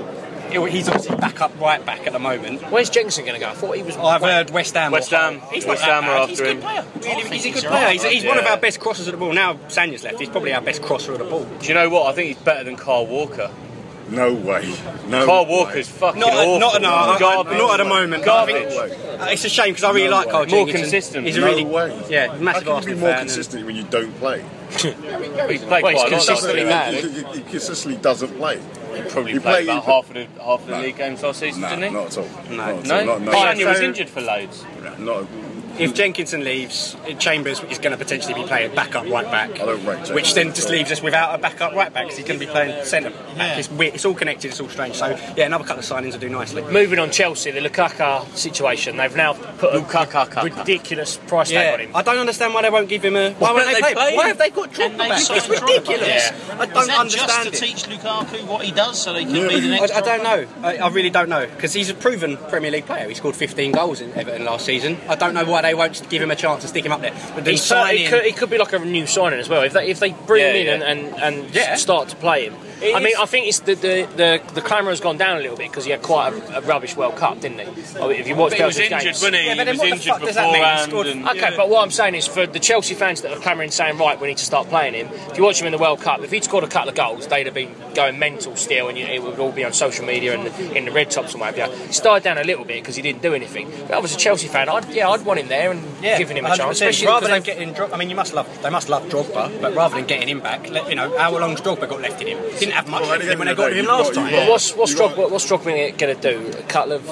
Speaker 6: it- he's obviously back up right back at the moment.
Speaker 1: Where's Jenkinson going to go? I thought he was.
Speaker 6: I've heard West Ham.
Speaker 2: West Ham,
Speaker 6: He's
Speaker 2: West
Speaker 6: not that
Speaker 2: Ham are
Speaker 6: bad. He's a
Speaker 2: after
Speaker 6: good
Speaker 2: him.
Speaker 6: player. Really, he's a good
Speaker 5: he's
Speaker 6: player. He's, he's one of
Speaker 2: Yeah.
Speaker 6: our best crossers of the ball. Now Sanya's left. He's probably our best crosser of the ball.
Speaker 2: Do you know what? I think he's better than Carl Walker.
Speaker 4: No way. No
Speaker 2: Carl
Speaker 4: way.
Speaker 2: Walker's fucking
Speaker 6: Not,
Speaker 2: awful.
Speaker 6: at, not, no, I- I-
Speaker 2: Garbage.
Speaker 6: not at the moment.
Speaker 2: Garbage.
Speaker 6: I think- uh, it's a shame because I really
Speaker 4: No
Speaker 6: like
Speaker 4: way.
Speaker 6: Carl
Speaker 2: More
Speaker 6: Jenkinson.
Speaker 2: consistent.
Speaker 6: He's a
Speaker 4: No
Speaker 6: really,
Speaker 4: way.
Speaker 6: yeah,
Speaker 4: How
Speaker 6: massive
Speaker 4: can you be
Speaker 6: Arsenal
Speaker 4: more
Speaker 6: fan. and-
Speaker 4: consistent when you don't play?
Speaker 2: He's played
Speaker 1: Well,
Speaker 2: quite
Speaker 1: he's
Speaker 2: a lot.
Speaker 1: consistently
Speaker 2: last
Speaker 1: bad.
Speaker 2: season.
Speaker 4: He, he, he consistently doesn't play.
Speaker 2: He probably
Speaker 4: He
Speaker 2: played
Speaker 4: played-
Speaker 2: about
Speaker 4: he-
Speaker 2: half of the half of the
Speaker 4: No.
Speaker 2: league games last season,
Speaker 4: Nah,
Speaker 2: didn't he?
Speaker 4: not at all.
Speaker 6: No.
Speaker 4: Not at
Speaker 2: No,
Speaker 4: all. Not, no.
Speaker 2: Sanya was
Speaker 6: so-
Speaker 2: injured for loads.
Speaker 4: Not,
Speaker 6: If Jenkinson leaves, Chambers is going to potentially be playing backup right back,
Speaker 4: I don't rate Chambers.
Speaker 6: which then just leaves us without a backup right back because he's going to be playing centre back.
Speaker 5: Yeah.
Speaker 6: It's, weird. It's all connected. It's all strange. So yeah, another couple of signings will do nicely.
Speaker 1: Moving on, Chelsea, the Lukaku situation. They've now put a
Speaker 2: Lukaku.
Speaker 1: ridiculous price tag on him.
Speaker 6: I don't understand why they won't give him a. Why won't
Speaker 2: don't
Speaker 6: they
Speaker 2: they
Speaker 6: play?
Speaker 2: play
Speaker 6: Why
Speaker 2: him?
Speaker 6: have they got Drogba
Speaker 5: And they've
Speaker 6: back?
Speaker 5: signed
Speaker 6: It's
Speaker 5: Drogba
Speaker 6: ridiculous.
Speaker 5: back.
Speaker 6: I
Speaker 5: Is
Speaker 6: don't
Speaker 5: that
Speaker 6: understand
Speaker 5: just to
Speaker 6: it.
Speaker 5: teach Lukaku what he does so they can be the
Speaker 6: I,
Speaker 5: next
Speaker 6: I don't
Speaker 5: Drogba?
Speaker 6: know. I, I really don't know because he's a proven Premier League player. He scored fifteen goals in Everton last season. I don't know why they won't give him a chance to stick him up there. But then
Speaker 1: He's per-
Speaker 6: signing,
Speaker 1: he, could, he could be like a new signing as well. If they if they bring
Speaker 2: Yeah,
Speaker 1: him in
Speaker 2: yeah.
Speaker 1: and, and, and
Speaker 6: Yeah.
Speaker 1: start to play him.
Speaker 2: It
Speaker 1: I mean,
Speaker 2: is-
Speaker 1: I think it's the the, the, the clamour has gone down a little bit because he had quite a, a rubbish World Cup, didn't he? I mean, if you watch
Speaker 2: But he was
Speaker 1: Chelsea's
Speaker 2: injured,
Speaker 1: games.
Speaker 2: wasn't he?
Speaker 6: Yeah, but
Speaker 2: he
Speaker 6: then
Speaker 2: was
Speaker 6: what the
Speaker 2: injured
Speaker 6: fuck does that mean? He
Speaker 2: beforehand.
Speaker 6: scored-
Speaker 2: and-
Speaker 1: Okay, but what I'm saying is for the Chelsea fans that are clamouring saying, right, we need to start playing him, if you watch him in the World Cup, if he'd scored a couple of goals, they'd have been going mental still and you, it would all be on social media and in the red tops and what have you. He started down a little bit because he didn't do anything. But I was a Chelsea fan, I'd, yeah, I'd want him there and
Speaker 6: yeah,
Speaker 1: giving him a
Speaker 6: one hundred
Speaker 1: chance.
Speaker 6: percent.
Speaker 1: Especially
Speaker 6: Rather than
Speaker 1: because
Speaker 6: getting Drogba, I mean, you must love they must love Drogba, but rather than getting him back, let, you know, how long's Drogba got left in him? Didn't have much
Speaker 4: Well, at
Speaker 6: left
Speaker 4: the
Speaker 6: in him when
Speaker 4: end
Speaker 6: they
Speaker 4: of
Speaker 6: got
Speaker 4: the
Speaker 6: him
Speaker 4: day,
Speaker 6: last
Speaker 4: you've got-
Speaker 6: time.
Speaker 4: you've got-
Speaker 1: What's what's
Speaker 4: You got-
Speaker 1: Drogba, what's Drogba going to do? A couple of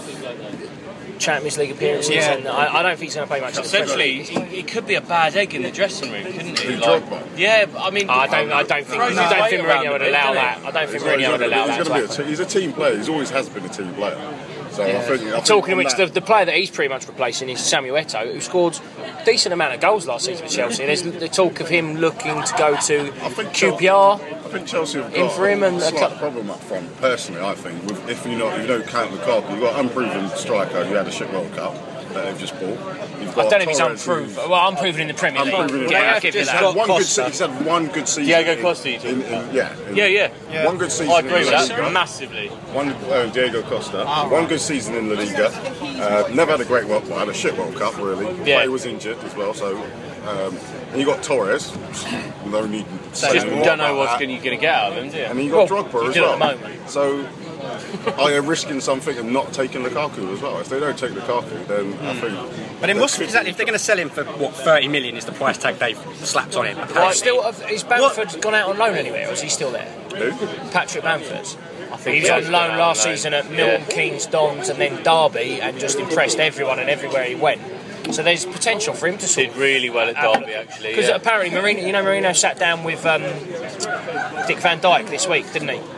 Speaker 1: Champions League appearances,
Speaker 6: Yeah.
Speaker 1: and I, I don't think he's going to play much. in the Premier
Speaker 2: Essentially,
Speaker 1: League.
Speaker 2: he, he could be a bad egg in the dressing room, couldn't he?
Speaker 4: Who,
Speaker 2: Like,
Speaker 4: Drogba?
Speaker 2: yeah, but I mean,
Speaker 1: I don't. I don't think.
Speaker 2: Throws
Speaker 1: I
Speaker 2: his
Speaker 1: don't
Speaker 2: weight
Speaker 1: think
Speaker 2: around
Speaker 1: Mourinho
Speaker 2: a
Speaker 1: would
Speaker 2: bit,
Speaker 1: allow
Speaker 2: doesn't
Speaker 1: that.
Speaker 2: he?
Speaker 1: I don't think
Speaker 4: He's
Speaker 1: Mourinho would allow that.
Speaker 4: gonna
Speaker 1: to
Speaker 4: be a
Speaker 1: happen.
Speaker 4: te- he's a team player. He's always has been a team player. So I think, I think
Speaker 1: Talking of
Speaker 4: on
Speaker 1: which,
Speaker 4: that-
Speaker 1: the, the player that he's pretty much replacing is Samuel Eto'o, who scored a decent amount of goals last season for Chelsea. There's the talk of him looking to go to
Speaker 4: I think
Speaker 1: Q P R.
Speaker 4: I think Chelsea have got
Speaker 1: in for him and
Speaker 4: a
Speaker 1: a
Speaker 4: slight
Speaker 1: couple-
Speaker 4: problem up front. Personally, I think with, if you not if you don't count Lukaku, you've got an unproven striker who had a shit World Cup. that they've just bought. You've
Speaker 1: I
Speaker 4: got
Speaker 1: don't know if he's
Speaker 4: Torres,
Speaker 1: unproven.
Speaker 4: who's-
Speaker 1: Well, unproven in the Premier League.
Speaker 4: Unproven in the
Speaker 1: Yeah,
Speaker 4: Premier
Speaker 1: I'll give you
Speaker 6: League.
Speaker 1: that.
Speaker 6: Got
Speaker 4: One good,
Speaker 6: Costa.
Speaker 4: se- he's had one good season.
Speaker 2: Diego
Speaker 4: in-
Speaker 2: Costa, you
Speaker 4: in, in, yeah, in-
Speaker 2: Yeah, yeah.
Speaker 3: Yeah.
Speaker 4: One good season.
Speaker 2: I agree
Speaker 4: in
Speaker 2: with
Speaker 4: La
Speaker 2: that
Speaker 4: Liga.
Speaker 2: massively.
Speaker 4: One uh, Diego Costa. One good season in La Liga. Uh, never had a great World Cup. Had a shit World Cup really.
Speaker 2: Yeah.
Speaker 4: He was injured as well. So, um, and you got Torres. No need. to say
Speaker 2: Just
Speaker 4: more
Speaker 2: don't know
Speaker 4: about
Speaker 2: what's
Speaker 4: that.
Speaker 2: going, you're going to get out of him, do you?
Speaker 4: And then you got
Speaker 1: Well,
Speaker 4: Drogba
Speaker 1: you
Speaker 4: as
Speaker 1: do
Speaker 4: well.
Speaker 1: at the moment.
Speaker 4: So, are you risking something and not taking Lukaku as well? If they don't take Lukaku, then I think.
Speaker 6: But then what's exactly if they're going to sell him for what thirty million is the price tag they've slapped on him?
Speaker 1: Right, still, is Bamford gone out on loan anywhere, or is he still there?
Speaker 4: Who?
Speaker 1: Patrick Bamford.
Speaker 2: I think
Speaker 1: He was
Speaker 2: has
Speaker 1: on
Speaker 2: gone
Speaker 1: loan
Speaker 2: out
Speaker 1: last
Speaker 2: on loan.
Speaker 1: season at Milton
Speaker 2: Yeah.
Speaker 1: Keynes, Dons, and then Derby, and just impressed everyone and everywhere he went. So there's potential for him to sort
Speaker 2: Did really well at Derby, actually.
Speaker 1: Because
Speaker 2: Yeah.
Speaker 1: apparently Marino, you know, Marino sat down with um, Dick Van Dyke this week, didn't he?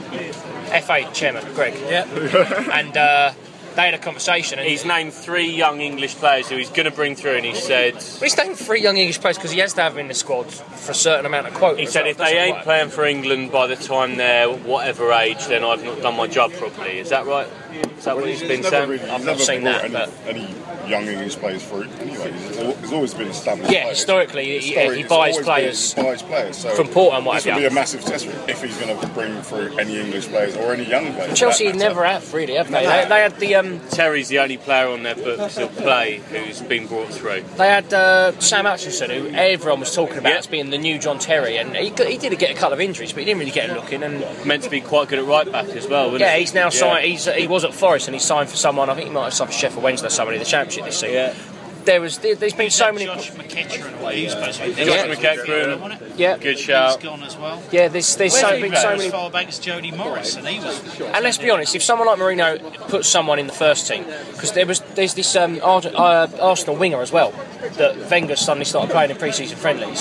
Speaker 1: F A chairman, Greg.
Speaker 3: Yeah.
Speaker 1: And uh, they had a conversation. And
Speaker 2: He's named three young English players who he's going to bring through, and he said
Speaker 1: But he's named three young English players because he has to have them in the squad for a certain amount of quota.
Speaker 2: he
Speaker 1: as
Speaker 2: said
Speaker 1: well.
Speaker 2: if they
Speaker 1: Doesn't
Speaker 2: ain't
Speaker 1: work.
Speaker 2: playing for England by the time they're whatever age, then I've not done my job properly. Is that right? Is that what he's been
Speaker 4: never
Speaker 2: saying?
Speaker 4: really, he's
Speaker 1: I've
Speaker 4: never
Speaker 1: not seen
Speaker 4: brought
Speaker 1: that,
Speaker 4: any, any young English players through. Anyway, he's, al- he's always been established.
Speaker 1: Yeah,
Speaker 4: players.
Speaker 1: historically, he-
Speaker 4: Historic-
Speaker 1: he
Speaker 4: it's
Speaker 1: buys
Speaker 4: always
Speaker 1: players
Speaker 4: been, he buys players. So
Speaker 1: from Porto and what
Speaker 4: this
Speaker 1: have
Speaker 4: will
Speaker 1: you.
Speaker 4: be a massive test for him if he's going to bring through any English players or any young players. for
Speaker 1: Chelsea
Speaker 4: that matter.
Speaker 1: never have really, have they? They, they had the um,
Speaker 2: Terry's the only player on their books who'll play who's been brought through.
Speaker 1: they had uh, Sam Hutchinson, who everyone was talking about
Speaker 2: Yeah.
Speaker 1: as being the new John Terry, and he, got- he did get a couple of injuries, but he didn't really get a look in. And
Speaker 2: Meant to be quite good at right back as well, wasn't
Speaker 1: yeah,
Speaker 2: he?
Speaker 1: he's now signed. He's, he was at Forest, and he signed for someone. I think he might have signed for Sheffield Wednesday or somebody in the Championship this season.
Speaker 2: Yeah.
Speaker 1: There was, there, there's been so many.
Speaker 5: Josh McEachran and what he was supposed to be.
Speaker 2: Josh
Speaker 1: Yeah.
Speaker 2: McEachran,
Speaker 1: Yeah,
Speaker 2: good shout.
Speaker 5: He's gone as well.
Speaker 1: yeah. There's, there's
Speaker 2: Where's
Speaker 1: so,
Speaker 2: he
Speaker 1: been
Speaker 2: played?
Speaker 1: so
Speaker 5: As
Speaker 1: many.
Speaker 5: far back as Jody Morris, and he was.
Speaker 1: And let's be honest, if someone like Mourinho puts someone in the first team, because there was there's this um, Ar- uh, Arsenal winger as well that Wenger suddenly started playing in pre-season friendlies.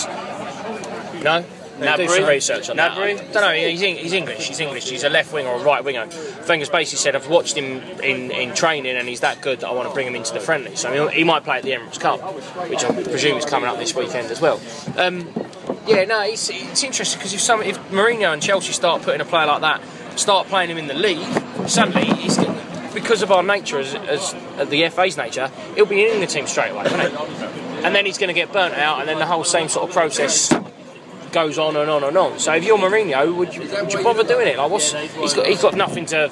Speaker 1: No. Do some
Speaker 2: Nabry?
Speaker 1: research on that.
Speaker 2: Nabry?
Speaker 1: I don't know. He's, Eng- he's English. He's English. He's a left winger or a right winger. Wenger's basically said, "I've watched him in, in training, and he's that good that I want to bring him into the friendly." So he, he might play at the Emirates Cup, which I presume is coming up this weekend as well. Um, yeah, no, it's, it's interesting because if some if Mourinho and Chelsea start putting a player like that, start playing him in the league, suddenly he's because of our nature as, as uh, the F A's nature, he'll be in the team straight away, won't he? And then he's going to get burnt out, and then the whole same sort of process goes on and on and on. So if you're Mourinho, would you, would you bother doing it? Like, what's he's got? He's got nothing to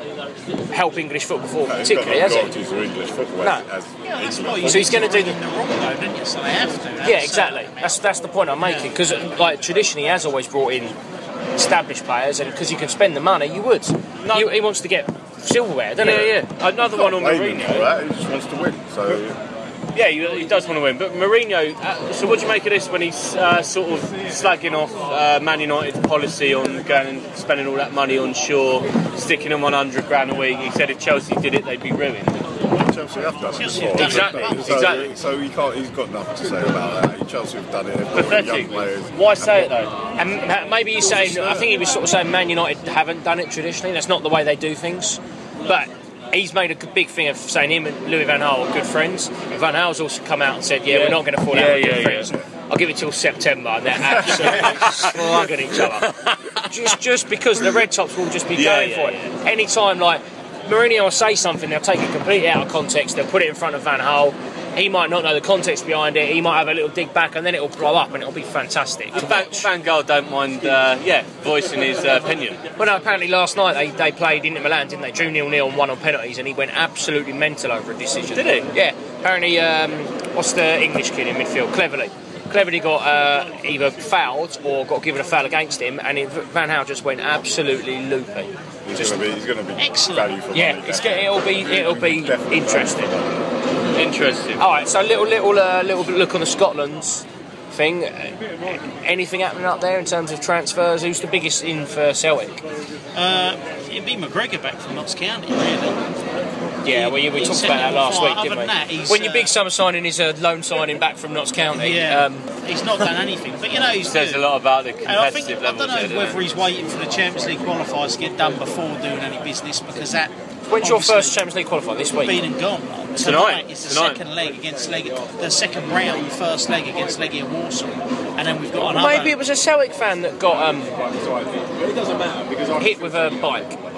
Speaker 1: help English football for,
Speaker 4: No, he's got
Speaker 1: particularly,
Speaker 4: no
Speaker 1: has he?
Speaker 4: qualities for English football.
Speaker 1: No.
Speaker 4: As,
Speaker 5: Yeah, that's
Speaker 4: as
Speaker 5: why you
Speaker 1: So he's going to do the.
Speaker 5: in the wrong though, didn't you? So they have to. That's,
Speaker 1: Yeah,
Speaker 5: uh,
Speaker 1: exactly. That's that's the point I'm making. Because like traditionally, he has always brought in established players, and because you can spend the money, you would.
Speaker 2: No.
Speaker 1: You, he wants to get silverware, doesn't he?
Speaker 2: Yeah, yeah. Another one on
Speaker 4: blame him for
Speaker 2: Mourinho.
Speaker 4: that. He just wants to win. So
Speaker 2: Yeah, he, he does want to win. But Mourinho, uh, so what do you make of this when he's uh, sort of slagging off uh, Man United's policy on going and spending all that money on Shaw, sticking them on one hundred grand a week? He said if Chelsea did it, they'd be ruined.
Speaker 4: Chelsea have done it
Speaker 5: Chelsea
Speaker 4: before.
Speaker 5: have
Speaker 2: Exactly,
Speaker 4: So,
Speaker 2: exactly.
Speaker 4: so he can't. He's got nothing to say about that. Chelsea have done it. They've brought in
Speaker 2: Pathetic.
Speaker 4: young players.
Speaker 2: Why say it though?
Speaker 1: And ma- maybe he's saying, I think he was sort of saying Man United haven't done it traditionally. That's not the way they do things. But he's made a g- big thing of saying him and Louis Van Gaal are good friends. Van Gaal's also come out and said, yeah,
Speaker 2: Yeah.
Speaker 1: we're not going to fall out,
Speaker 2: Yeah,
Speaker 1: we're good
Speaker 2: yeah,
Speaker 1: friends. I'll give it till September, and they're absolutely slugging each other. Just, just because the Red Tops will just be
Speaker 2: Yeah,
Speaker 1: going
Speaker 2: yeah,
Speaker 1: for it. Any time, like, Mourinho will say something, they'll take it completely out of context, they'll put it in front of Van Gaal. He might not know the context behind it, he might have a little dig back, and then it'll blow up, and it'll be fantastic. to
Speaker 2: Van,
Speaker 1: watch.
Speaker 2: Van Gaal don't mind, uh, yeah, voicing his uh, opinion.
Speaker 1: Well, no, apparently last night they, they played Inter Milan, didn't they? Drew nil nil and won on penalties, and he went absolutely mental over a decision.
Speaker 2: Did he?
Speaker 1: Yeah. Apparently, um, what's the English kid in midfield? Cleverly. Cleverly got uh, either fouled or got given a foul against him, and it, Van Gaal just went absolutely loopy.
Speaker 4: He's
Speaker 1: Just-
Speaker 4: going to be. He's going to be
Speaker 5: Excellent.
Speaker 4: value for
Speaker 1: Yeah,
Speaker 4: money.
Speaker 1: it's, get- it'll be it'll be
Speaker 4: Definitely.
Speaker 1: interesting.
Speaker 2: Interesting.
Speaker 1: All right, so little little uh, little look on the Scotland thing. Anything happening up there in terms of transfers? Who's the biggest in for Celtic?
Speaker 5: Uh, it'd be McGregor back from Notts County, really.
Speaker 1: Yeah, we, we
Speaker 5: He's
Speaker 1: talked about that
Speaker 5: setting
Speaker 1: last
Speaker 5: fire.
Speaker 1: week,
Speaker 5: Other
Speaker 1: didn't we?
Speaker 5: than that, he's,
Speaker 1: when your
Speaker 5: uh,
Speaker 1: big summer signing is a loan signing back from Notts County.
Speaker 5: Yeah,
Speaker 1: Um,
Speaker 5: he's not done anything, but you know he's
Speaker 2: Says
Speaker 5: good.
Speaker 2: a lot about the
Speaker 5: And I think
Speaker 2: competitive
Speaker 5: I
Speaker 2: levels
Speaker 5: don't know
Speaker 2: there, doesn't
Speaker 5: whether
Speaker 2: it?
Speaker 5: he's waiting for the Champions League qualifiers to get done before doing any business, because that.
Speaker 1: when's your
Speaker 5: obviously
Speaker 1: first Champions League qualifier? This week?
Speaker 5: Been and gone. Tonight,
Speaker 2: Tonight.
Speaker 5: is the
Speaker 2: Tonight.
Speaker 5: second leg against Leg, the second round, the first leg against Legia Warsaw, and then we've got another.
Speaker 1: Maybe it was a Celtic fan that got um, hit with a bike.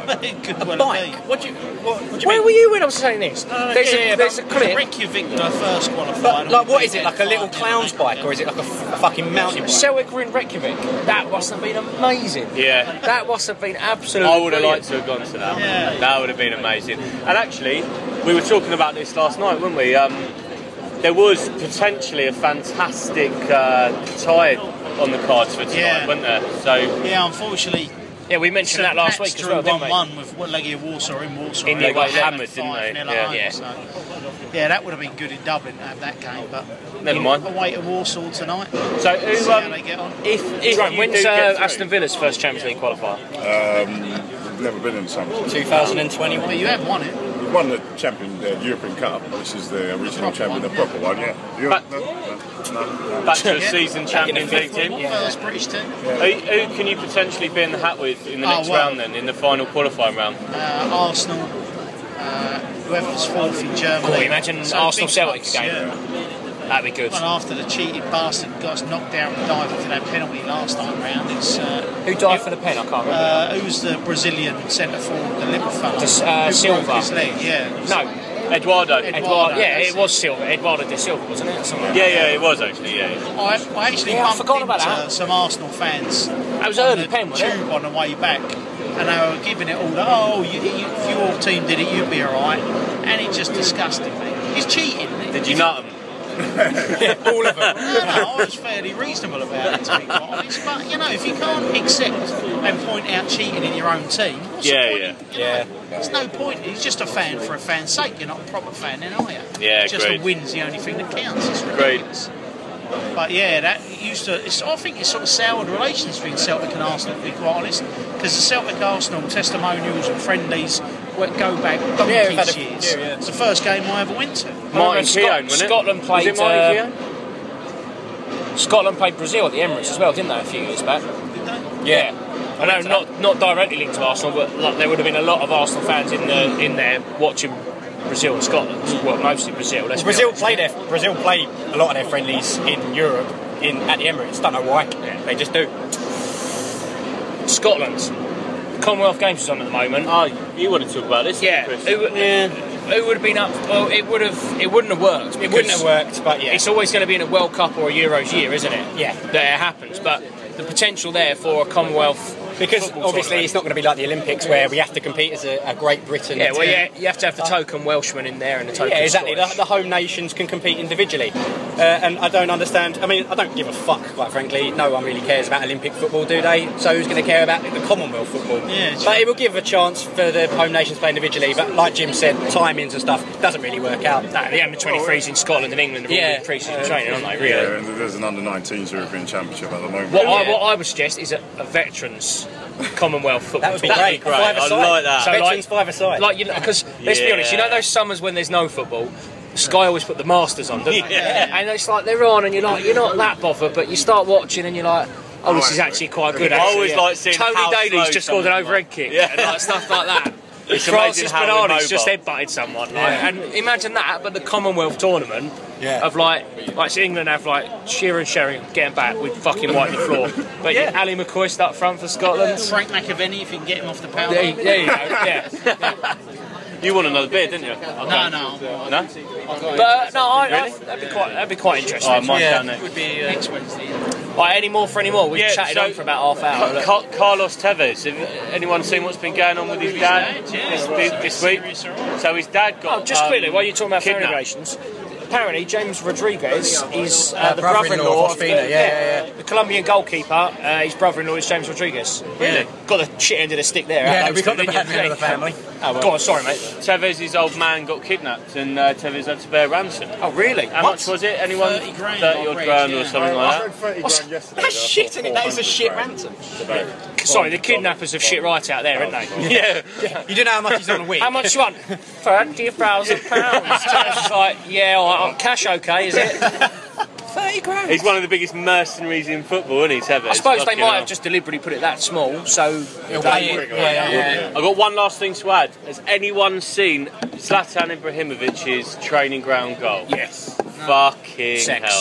Speaker 5: It could well
Speaker 6: Bike.
Speaker 5: be.
Speaker 6: What do you? What, what do you
Speaker 1: Where
Speaker 6: mean?
Speaker 1: were you when I was saying this?
Speaker 5: Uh,
Speaker 1: there's
Speaker 5: yeah,
Speaker 1: a,
Speaker 5: yeah,
Speaker 1: there's a
Speaker 5: but
Speaker 1: clip.
Speaker 5: Reykjavik were first qualified.
Speaker 6: But, like, what
Speaker 5: We
Speaker 6: is it?
Speaker 5: beat
Speaker 6: Like a little
Speaker 5: them
Speaker 6: clown's
Speaker 5: five,
Speaker 6: bike,
Speaker 5: didn't
Speaker 6: or is it like a, f- a fucking mountain bike?
Speaker 1: Celtic were in Reykjavik. That must have been amazing.
Speaker 2: Yeah.
Speaker 1: That must have been absolutely
Speaker 2: I would have
Speaker 1: brilliant.
Speaker 2: liked to have gone to that.
Speaker 5: Yeah.
Speaker 2: That would have been amazing. And actually, we were talking about this last night, weren't we? Um, there was potentially a fantastic uh, tie on the cards for tonight,
Speaker 5: Yeah.
Speaker 2: wasn't there? So
Speaker 5: they? Yeah, unfortunately.
Speaker 1: Yeah, we mentioned that last week as well, didn't we?
Speaker 5: one with Legia Warsaw in Warsaw.
Speaker 1: In the
Speaker 5: They
Speaker 1: away
Speaker 5: got
Speaker 1: leg.
Speaker 2: hammered, didn't they?
Speaker 5: five nil at
Speaker 2: Yeah.
Speaker 5: home,
Speaker 1: Yeah.
Speaker 5: So, yeah, that would have been good in Dublin to have that game, but
Speaker 2: never mind.
Speaker 5: away to Warsaw tonight.
Speaker 2: So
Speaker 5: See
Speaker 2: who?
Speaker 5: how
Speaker 2: Um,
Speaker 5: they get on.
Speaker 2: if if
Speaker 1: Right,
Speaker 2: you
Speaker 1: when's
Speaker 2: do
Speaker 1: uh,
Speaker 2: get through-
Speaker 1: Aston Villa's first Champions League qualifier?
Speaker 4: Um, we've never been in the Champions League.
Speaker 6: twenty twenty-one.
Speaker 5: Well, you have won it.
Speaker 4: We won the champion, the European Cup, which is the original
Speaker 5: proper
Speaker 4: champion,
Speaker 5: one,
Speaker 4: the proper one, yeah. You,
Speaker 2: But-
Speaker 4: no, no, no.
Speaker 2: back to a
Speaker 5: Yeah.
Speaker 2: season Champions League team?
Speaker 5: First British team.
Speaker 2: Who, who can you potentially be in the hat with in the
Speaker 5: Oh,
Speaker 2: next
Speaker 5: well.
Speaker 2: round then, in the final qualifying round?
Speaker 5: Uh, Arsenal, uh, whoever's fourth in Germany.
Speaker 1: Cool, imagine
Speaker 5: So
Speaker 1: Arsenal
Speaker 5: big
Speaker 1: Celtic
Speaker 5: clubs,
Speaker 1: game.
Speaker 5: Yeah.
Speaker 1: That'd be good.
Speaker 5: Well, after the cheated bastard got us knocked out and dived for that penalty last time round, it's uh,
Speaker 1: Who died for the pen? I can't remember.
Speaker 5: uh, who's the Brazilian centre forward, the little fella?
Speaker 1: Just, uh,
Speaker 5: who
Speaker 1: Silva.
Speaker 5: broke his leg, yeah.
Speaker 1: no,
Speaker 2: Eduardo.
Speaker 5: Ed-
Speaker 1: Eduardo. Yeah,
Speaker 5: that's
Speaker 1: it was Silva. Eduardo de Silva, wasn't it? Or something like
Speaker 2: Yeah, yeah, it was actually, yeah.
Speaker 5: I, I actually
Speaker 1: Yeah, I
Speaker 5: bumped
Speaker 1: forgot about
Speaker 5: into
Speaker 1: that.
Speaker 5: some Arsenal fans
Speaker 1: That was
Speaker 5: on
Speaker 1: early
Speaker 5: the
Speaker 1: pen, wasn't it?
Speaker 5: tube on the way back, and they were giving it all the, oh, you, you, if your team did it, you'd be alright. And it just disgusted me. He's cheating.
Speaker 2: Did you nut him?
Speaker 6: All of them.
Speaker 5: No, no, I was fairly reasonable about it, to be quite honest. But, you know, if you can't accept and point out cheating in your own team, what's
Speaker 2: Yeah,
Speaker 5: the point?
Speaker 2: yeah.
Speaker 5: You know,
Speaker 6: Yeah.
Speaker 5: There's no point. He's just a fan for a fan's sake. You're not a proper fan then, are you?
Speaker 2: Yeah,
Speaker 5: Just
Speaker 2: agreed.
Speaker 5: a win's the only thing that counts. It's
Speaker 2: Agreed.
Speaker 5: ridiculous. But yeah, that used to. It's, I think it's sort of soured relations between Celtic and Arsenal, to be quite honest, because the Celtic Arsenal testimonials and friendlies went- go back
Speaker 6: Yeah, we've
Speaker 5: donkey's
Speaker 6: had a-
Speaker 5: years.
Speaker 6: yeah, yeah.
Speaker 5: It's the first game I ever went to.
Speaker 2: Martin
Speaker 1: Scot-
Speaker 2: Keown, wasn't it?
Speaker 1: Scotland
Speaker 2: Was
Speaker 1: played,
Speaker 2: it Martin
Speaker 1: uh,
Speaker 2: Keown?
Speaker 1: Scotland played Brazil at the Emirates as well, didn't they, a few years back?
Speaker 6: Yeah.
Speaker 1: I know, not not directly linked to Arsenal, but like, there would have been a lot of Arsenal fans in the in there watching Brazil and Scotland. Well, mostly Brazil. Let's be
Speaker 6: Brazil
Speaker 1: honest.
Speaker 6: play their Brazil play a lot of their friendlies in Europe in at the Emirates. Don't know why. They just do.
Speaker 1: Scotland. Commonwealth Games is on at the moment.
Speaker 2: Oh, you want to talk about this,
Speaker 1: Yeah,
Speaker 2: Chris?
Speaker 1: who, yeah. Who would have been up? Well, it would have. It wouldn't have worked.
Speaker 6: It wouldn't have worked, but yeah.
Speaker 1: It's always going to be in a World Cup or a Euros year, isn't it?
Speaker 6: Yeah.
Speaker 1: That it happens, but the potential there for a Commonwealth.
Speaker 6: Because
Speaker 1: football
Speaker 6: obviously
Speaker 1: tournament.
Speaker 6: it's not going to be like the Olympics where we have to compete as a, a Great Britain.
Speaker 1: Yeah, well,
Speaker 6: team.
Speaker 1: yeah, you have to have the token Welshman in there and the token.
Speaker 6: Yeah, exactly. The,
Speaker 1: Scottish.
Speaker 6: the home nations can compete individually, uh, and I don't understand. I mean, I don't give a fuck, quite frankly. No one really cares about Olympic football, do they? So who's going to care about the Commonwealth football?
Speaker 5: Yeah,
Speaker 6: but it will give a chance for the home nations to play individually. But like Jim said, timings and stuff doesn't really work out.
Speaker 1: No, the under twenty-threes in Scotland and England are all
Speaker 6: Yeah.
Speaker 1: in pre-season training, aren't they? Really.
Speaker 4: Yeah, and there's an under nineteens European Championship at the moment.
Speaker 1: What, I,
Speaker 6: Yeah.
Speaker 1: what I would suggest is a, a veterans Commonwealth football.
Speaker 6: That would be
Speaker 1: tournament.
Speaker 6: great.
Speaker 2: great.
Speaker 6: Five
Speaker 2: I
Speaker 6: aside.
Speaker 2: like that.
Speaker 1: So,
Speaker 6: Veterans
Speaker 1: like-
Speaker 6: five aside.
Speaker 1: Like you know, because let's be
Speaker 2: Yeah.
Speaker 1: honest, you know those summers when there's no football, Sky always put the Masters on, don't they?
Speaker 2: Yeah.
Speaker 1: And it's like they're on, and you're like, you're not that bothered, but you start watching, and you're like, oh, this is actually quite good.
Speaker 2: I
Speaker 1: actually,
Speaker 2: always
Speaker 1: yeah.
Speaker 2: like seeing
Speaker 1: Tony
Speaker 2: how
Speaker 1: Daly's
Speaker 2: slow
Speaker 1: just scored an
Speaker 2: someone
Speaker 1: overhead
Speaker 2: like-
Speaker 1: kick,
Speaker 2: Yeah.
Speaker 1: and like stuff like that.
Speaker 2: It's
Speaker 1: Francis
Speaker 2: amazing how
Speaker 1: Bernardi's just
Speaker 2: immobile.
Speaker 1: headbutted someone, like, and imagine that. But the Commonwealth tournament
Speaker 6: Yeah.
Speaker 1: of like, like so England have like Shearer, Sheringham getting back with fucking wiping the floor, but yeah, Ali McCoist up front for Scotland.
Speaker 5: Frank McAvenny, if you can get him off the power.
Speaker 1: There, there you go. Yeah.
Speaker 2: You won another beer, didn't you?
Speaker 5: No, no.
Speaker 2: No?
Speaker 1: But no, I, I, that'd be quite that'd be quite interesting.
Speaker 2: Oh, mine's
Speaker 6: Yeah.
Speaker 2: down there.
Speaker 5: Would be uh, next Wednesday.
Speaker 1: Right, any more for any more? We've
Speaker 2: Yeah,
Speaker 1: chatted
Speaker 2: so-
Speaker 1: on for about half hour.
Speaker 2: Ca- Ca- Carlos Tevez. Have anyone seen what's been going on with his dad
Speaker 5: Yeah,
Speaker 2: this, this, this week?
Speaker 5: serious, all right.
Speaker 2: So his dad got.
Speaker 1: Oh, just
Speaker 2: um,
Speaker 1: quickly, while you're talking about phone
Speaker 2: kidnapped.
Speaker 1: relations, apparently James Rodriguez is uh,
Speaker 6: Uh,
Speaker 1: the
Speaker 6: brother-in-law
Speaker 1: brother-in-law
Speaker 6: of
Speaker 1: of the,
Speaker 6: Ospina, yeah, yeah, yeah.
Speaker 1: the Colombian goalkeeper. Uh, his brother-in-law is James Rodriguez.
Speaker 2: Really?
Speaker 1: Got the shit end of the stick there.
Speaker 6: Yeah,
Speaker 1: Those
Speaker 6: we got
Speaker 1: two,
Speaker 6: the
Speaker 1: didn't
Speaker 6: bad
Speaker 1: you?
Speaker 6: end of the family.
Speaker 1: Oh, well. Go on, sorry, mate.
Speaker 2: Tevez's old man got kidnapped and uh, Tevez had to bear ransom.
Speaker 1: Oh, really?
Speaker 2: How much was it? Anyone?
Speaker 5: thirty grand,
Speaker 2: thirty odd
Speaker 5: I read,
Speaker 2: grand
Speaker 5: yeah.
Speaker 2: or something like that.
Speaker 4: thirty grand yesterday.
Speaker 6: That's
Speaker 4: though,
Speaker 6: shit,
Speaker 4: for
Speaker 6: isn't it? That is a shit
Speaker 4: four hundred
Speaker 6: ransom.
Speaker 4: grand.
Speaker 1: Sorry, the kidnappers have shit right out there, haven't they?
Speaker 2: Yeah.
Speaker 6: You do know how much he's on a week?
Speaker 1: How much you want? Thirty thousand pounds. It's like, yeah, all right, cash okay, is it? Thirty grand.
Speaker 2: He's one of the biggest mercenaries in football, isn't he, Tevez?
Speaker 1: I suppose they
Speaker 2: Fucking
Speaker 1: might
Speaker 2: hell.
Speaker 1: have just deliberately put it that small, so
Speaker 6: He'll
Speaker 1: they-
Speaker 6: pay it. Yeah, yeah, yeah.
Speaker 2: I've got one last thing to add. Has anyone seen Zlatan Ibrahimovic's training ground goal?
Speaker 1: yes.
Speaker 2: Fucking
Speaker 1: Sex.
Speaker 2: hell.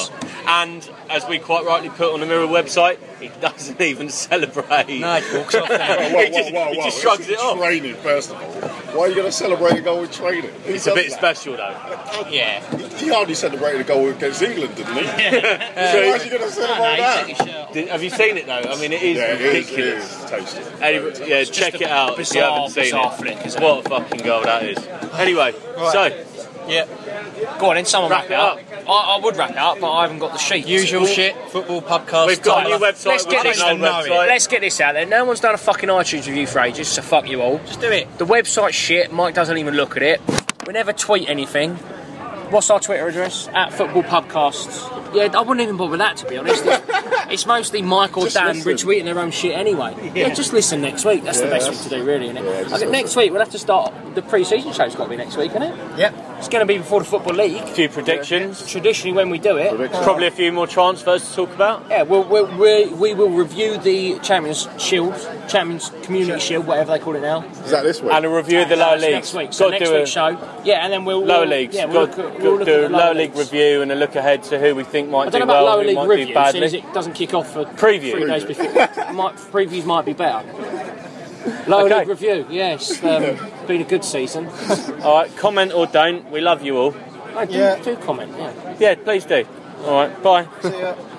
Speaker 2: And as we quite rightly put on the Mirror website, he doesn't even celebrate.
Speaker 6: No, he walks off.
Speaker 4: Whoa, whoa,
Speaker 2: he just,
Speaker 4: whoa,
Speaker 2: he
Speaker 4: whoa.
Speaker 2: just shrugs
Speaker 4: This
Speaker 2: it
Speaker 4: is
Speaker 2: off.
Speaker 4: Training, first of all. Why are you going to celebrate a goal with training? Who
Speaker 2: It's a
Speaker 4: does
Speaker 2: bit
Speaker 4: that?
Speaker 2: special though.
Speaker 6: Yeah.
Speaker 4: He hardly celebrated a goal against England, didn't he? So why is he going to celebrate that?
Speaker 2: Did, have you seen it though? I mean, it is
Speaker 4: Yeah, it is, it
Speaker 2: ridiculous.
Speaker 4: is tasty.
Speaker 2: Anyway, yeah, check it out if you
Speaker 1: bizarre,
Speaker 2: haven't seen
Speaker 1: bizarre
Speaker 2: it.
Speaker 1: flick, isn't
Speaker 2: What a fucking goal that is. Anyway, so
Speaker 6: Yeah.
Speaker 1: Go on, then someone
Speaker 2: Wrap
Speaker 1: wrap,
Speaker 2: it
Speaker 1: it up. I, I would wrap it up, but I haven't got the sheet.
Speaker 6: Usual shit. Football podcast.
Speaker 2: we've got a new
Speaker 6: Tyler.
Speaker 2: website.
Speaker 1: Let's
Speaker 2: We've
Speaker 1: get
Speaker 2: got
Speaker 1: this
Speaker 2: an old
Speaker 6: know it.
Speaker 2: website.
Speaker 1: Let's get this out there. No one's done a fucking iTunes review for ages, so fuck you all.
Speaker 6: Just do it.
Speaker 1: The website's shit. Mike doesn't even look at it. We never tweet anything. What's our Twitter address? At Football Podcasts. Yeah, I wouldn't even bother with that, to be honest. It's, it's mostly Mike or
Speaker 4: Just
Speaker 1: Dan
Speaker 4: listen.
Speaker 1: retweeting their own shit anyway. Yeah, just listen next week. That's the
Speaker 4: Yeah,
Speaker 1: best
Speaker 4: that's-
Speaker 1: thing to do, really, isn't it?
Speaker 4: yeah, just
Speaker 1: Okay, next
Speaker 4: listen.
Speaker 1: week, we'll have to start. The pre-season show's got to be next week, isn't it?
Speaker 6: Yep.
Speaker 1: It's going to be before the Football League.
Speaker 2: A few predictions.
Speaker 1: Traditionally, when we do it,
Speaker 4: Predictions.
Speaker 2: Probably a few more transfers to talk about.
Speaker 1: yeah, we'll, we'll, we we will review the Champions Shield, Champions Community Shield, whatever they call it now.
Speaker 4: Is that this week?
Speaker 2: And a review of the lower
Speaker 1: It's
Speaker 2: leagues.
Speaker 1: next week. So
Speaker 2: Got
Speaker 1: next
Speaker 2: to do
Speaker 1: week's show, yeah, and then we'll
Speaker 2: lower
Speaker 1: we'll,
Speaker 2: leagues.
Speaker 1: Yeah,
Speaker 2: Got
Speaker 1: we'll
Speaker 2: to
Speaker 1: look, at- we'll look
Speaker 2: do
Speaker 1: at
Speaker 2: a
Speaker 1: the
Speaker 2: lower
Speaker 1: lower
Speaker 2: league
Speaker 1: leagues.
Speaker 2: review and a look ahead to who we think might
Speaker 1: I don't
Speaker 2: do
Speaker 1: know about
Speaker 2: well,
Speaker 1: lower
Speaker 2: who
Speaker 1: league
Speaker 2: might
Speaker 1: review,
Speaker 2: do
Speaker 1: seeing
Speaker 2: badly.
Speaker 1: as it doesn't kick off for
Speaker 2: Preview.
Speaker 1: three days before. Might, previews might be better. Lower
Speaker 2: Okay.
Speaker 1: league review, yes. Um, been a good season.
Speaker 2: All right, comment or don't. We love you all.
Speaker 1: No, do,
Speaker 3: Yeah.
Speaker 1: do comment, yeah.
Speaker 2: Yeah, please do. All right, bye.
Speaker 3: See ya.